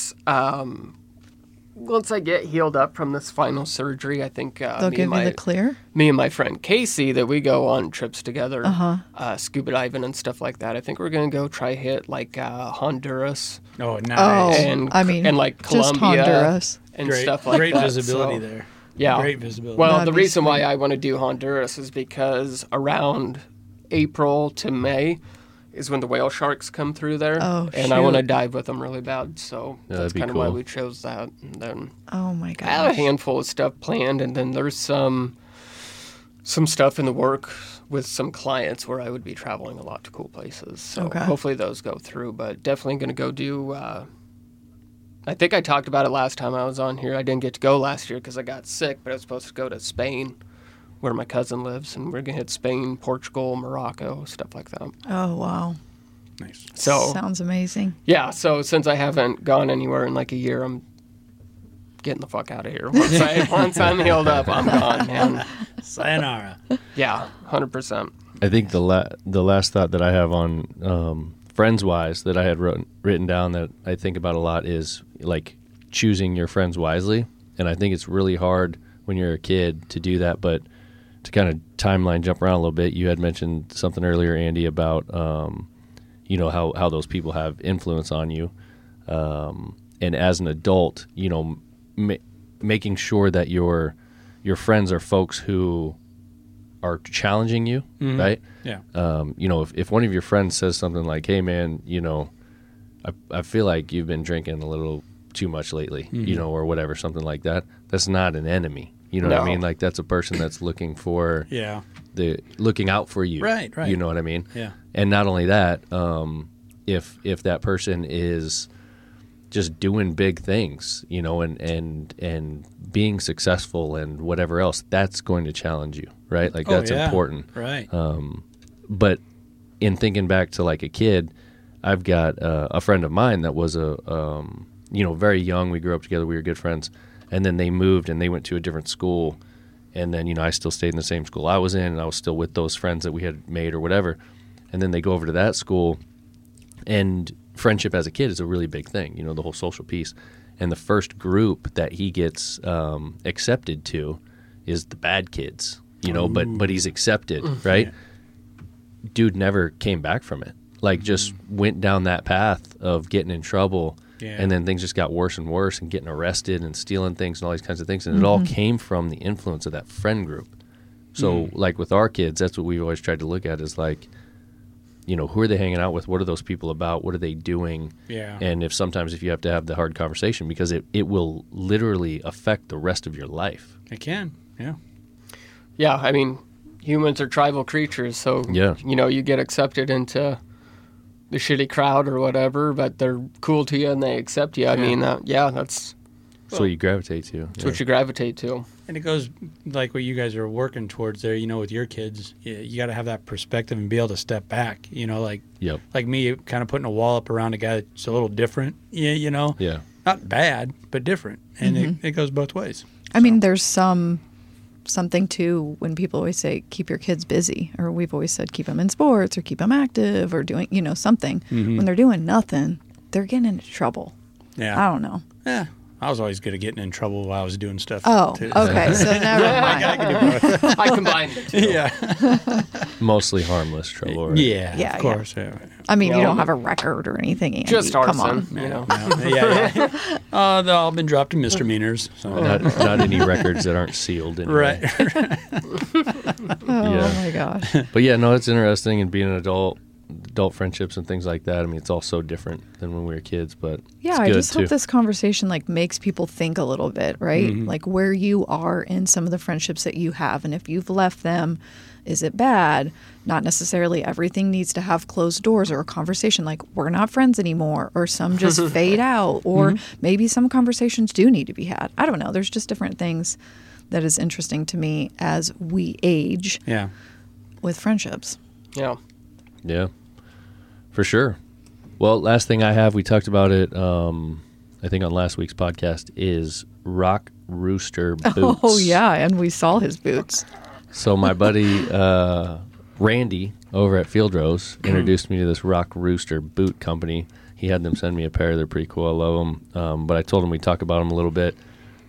healed up from this final surgery, I think They'll give you the clear. me and my friend Casey that we go on trips together, scuba diving and stuff like that. I think we're gonna go try hit like Honduras Oh, nice. Oh, and I mean, and like just Colombia Honduras. and Great, stuff like great that. visibility So, there. Yeah, Great visibility. Well, That'd the be reason why sweet. I want to do Honduras is because around April to May is when the whale sharks come through there, Oh, and I want to shoot. dive with them really bad. So Yeah, that's that'd be kind of why cool. we chose that. And then Oh my I have a gosh. handful of stuff planned, and then there's some stuff in the work with some clients where I would be traveling a lot to cool places. So Okay. hopefully those go through, but definitely going to go do. I think I talked about it last time I was on here. I didn't get to go last year because I got sick, but I was supposed to go to Spain, where my cousin lives, and we're going to hit Spain, Portugal, Morocco, stuff like that. Oh wow. Nice. So Sounds amazing. yeah, so since I haven't gone anywhere in like a year, I'm getting the fuck out of here. Once I'm healed up, I'm gone, man. Sayonara. Yeah, 100%. I think the last thought that I have on friends wise that I had written down that I think about a lot is like choosing your friends wisely. And I think it's really hard when you're a kid to do that. But to kind of timeline jump around a little bit, you had mentioned something earlier, Andy, about how those people have influence on you. And as an adult, making sure that your friends are folks who are challenging you, right? Yeah. If one of your friends says something like, "Hey, man, I feel like you've been drinking a little too much lately," or whatever, something like that. That's not an enemy. You know what I No. mean? Like that's a person that's looking for Yeah. looking out for you. Right, right. You know what I mean? Yeah. And not only that, if that person is just doing big things, you know, and being successful and whatever else, that's going to challenge you, right? Like that's important. Right. But in thinking back to like a kid, I've got a friend of mine that was very young. We grew up together. We were good friends. And then they moved and they went to a different school. And then, I still stayed in the same school I was in, and I was still with those friends that we had made or whatever. And then they go over to that school, and friendship as a kid is a really big thing, the whole social piece. And the first group that he gets accepted to is the bad kids, but he's accepted, right? Yeah. Dude never came back from it. Like just went down that path of getting in trouble, and then things just got worse and worse, and getting arrested and stealing things and all these kinds of things. And it all came from the influence of that friend group. So like with our kids, that's what we've always tried to look at is like, who are they hanging out with? What are those people about? What are they doing? Yeah. And if you have to have the hard conversation, because it will literally affect the rest of your life. It can. Yeah. Yeah, I mean, humans are tribal creatures, so Yeah. You get accepted into the shitty crowd or whatever, but they're cool to you and they accept you. I mean, that's So you gravitate to. what you gravitate to. And it goes like what you guys are working towards there, with your kids. You got to have that perspective and be able to step back, like Yep. like me kind of putting a wall up around a guy that's a little different, Yeah. Not bad, but different. And it goes both ways. I mean, there's something too when people always say keep your kids busy, or we've always said keep them in sports or keep them active or doing something. When they're doing nothing, they're getting into trouble. Yeah. I don't know. Yeah. I was always good at getting in trouble while I was doing stuff. Oh, too. okay. So never mind. I can do both. I combined the two. Yeah. Mostly harmless trouble. Right? Yeah. Yeah, Of course. Yeah. I mean, you Yeah. don't have a record or anything, Andy. Just Come arson, on. Yeah. They've all been dropped to misdemeanors. So. Not any records that aren't sealed. Anyway. Right. Oh Yeah. my gosh. But yeah, no, it's interesting, and being an adult friendships and things like that. I mean, it's all so different than when we were kids, but Yeah, it's I good just too. hope this conversation makes people think a little bit, right? Mm-hmm. Like where you are in some of the friendships that you have, and if you've left them, is it bad? Not necessarily everything needs to have closed doors or a conversation like we're not friends anymore, or some just fade out, or maybe some conversations do need to be had. I don't know. There's just different things that is interesting to me as we age Yeah. with friendships. Yeah. Yeah, for sure. Well, last thing I have, we talked about it, I think on last week's podcast, is Rock Rooster boots. Oh yeah, and we saw his boots. So my buddy Randy over at Field Rose introduced me to this Rock Rooster boot company. He had them send me a pair. They're pretty cool. I love them. But I told him we'd talk about them a little bit.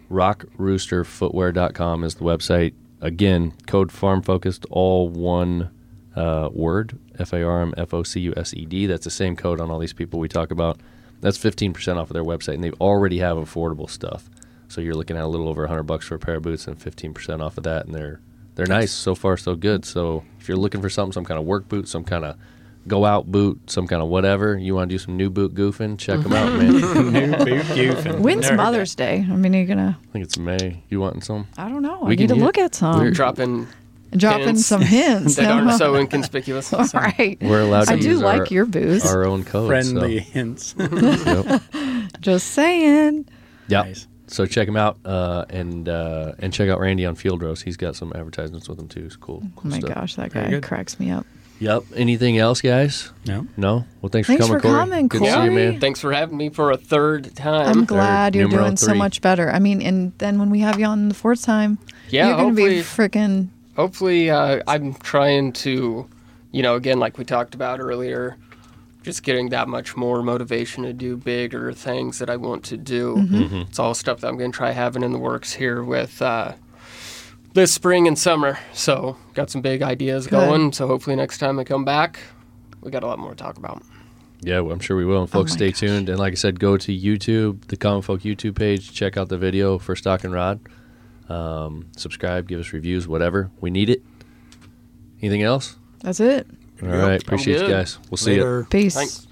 RockRoosterFootwear.com is the website. Again, code FarmFocused, all one word, FARMFOCUSED. That's the same code on all these people we talk about. That's 15% off of their website, and they already have affordable stuff. So you're looking at a little over $100 for a pair of boots and 15% off of that, and they're nice. So far, so good. So if you're looking for something, some kind of work boot, some kind of go out boot, some kind of whatever, you want to do some new boot goofing, check them out, man. New boot goofing. When's Never Mother's Day? I mean, are you gonna? I think it's May. You wanting some? I don't know. We I need to can look at some. Dropping Dropping some hints. that aren't so inconspicuous. All right. We're allowed to I do use like your boots. our own code. friendly hints. So. Yep. Just saying. Yep. Nice. So check him out and check out Randy on Field Roast. He's got some advertisements with him too. It's cool. Oh my stuff. gosh, that Very guy good. cracks me up. Yep. Anything else, guys? No. No? Well, thanks Thanks for for coming, coming, Corey. Good to see you, Corey. man. Thanks for having me for a third time. I'm glad you're numero doing so 3. much better. I mean, and then when we have you on the fourth time, Yeah, you're going to be hopefully- freaking. Hopefully, I'm trying to, again, like we talked about earlier, just getting that much more motivation to do bigger things that I want to do. Mm-hmm. It's all stuff that I'm going to try having in the works here with this spring and summer. So, got some big ideas Good. going. So, hopefully, next time I come back, we got a lot more to talk about. Yeah, well, I'm sure we will. And folks, my stay gosh. tuned. And like I said, go to YouTube, the Common Folk YouTube page. Check out the video for Stock and Rod. Subscribe, give us reviews, whatever. We need it. Anything else? That's it. All right. Appreciate you good. guys. We'll see you. Later. Peace. Thanks.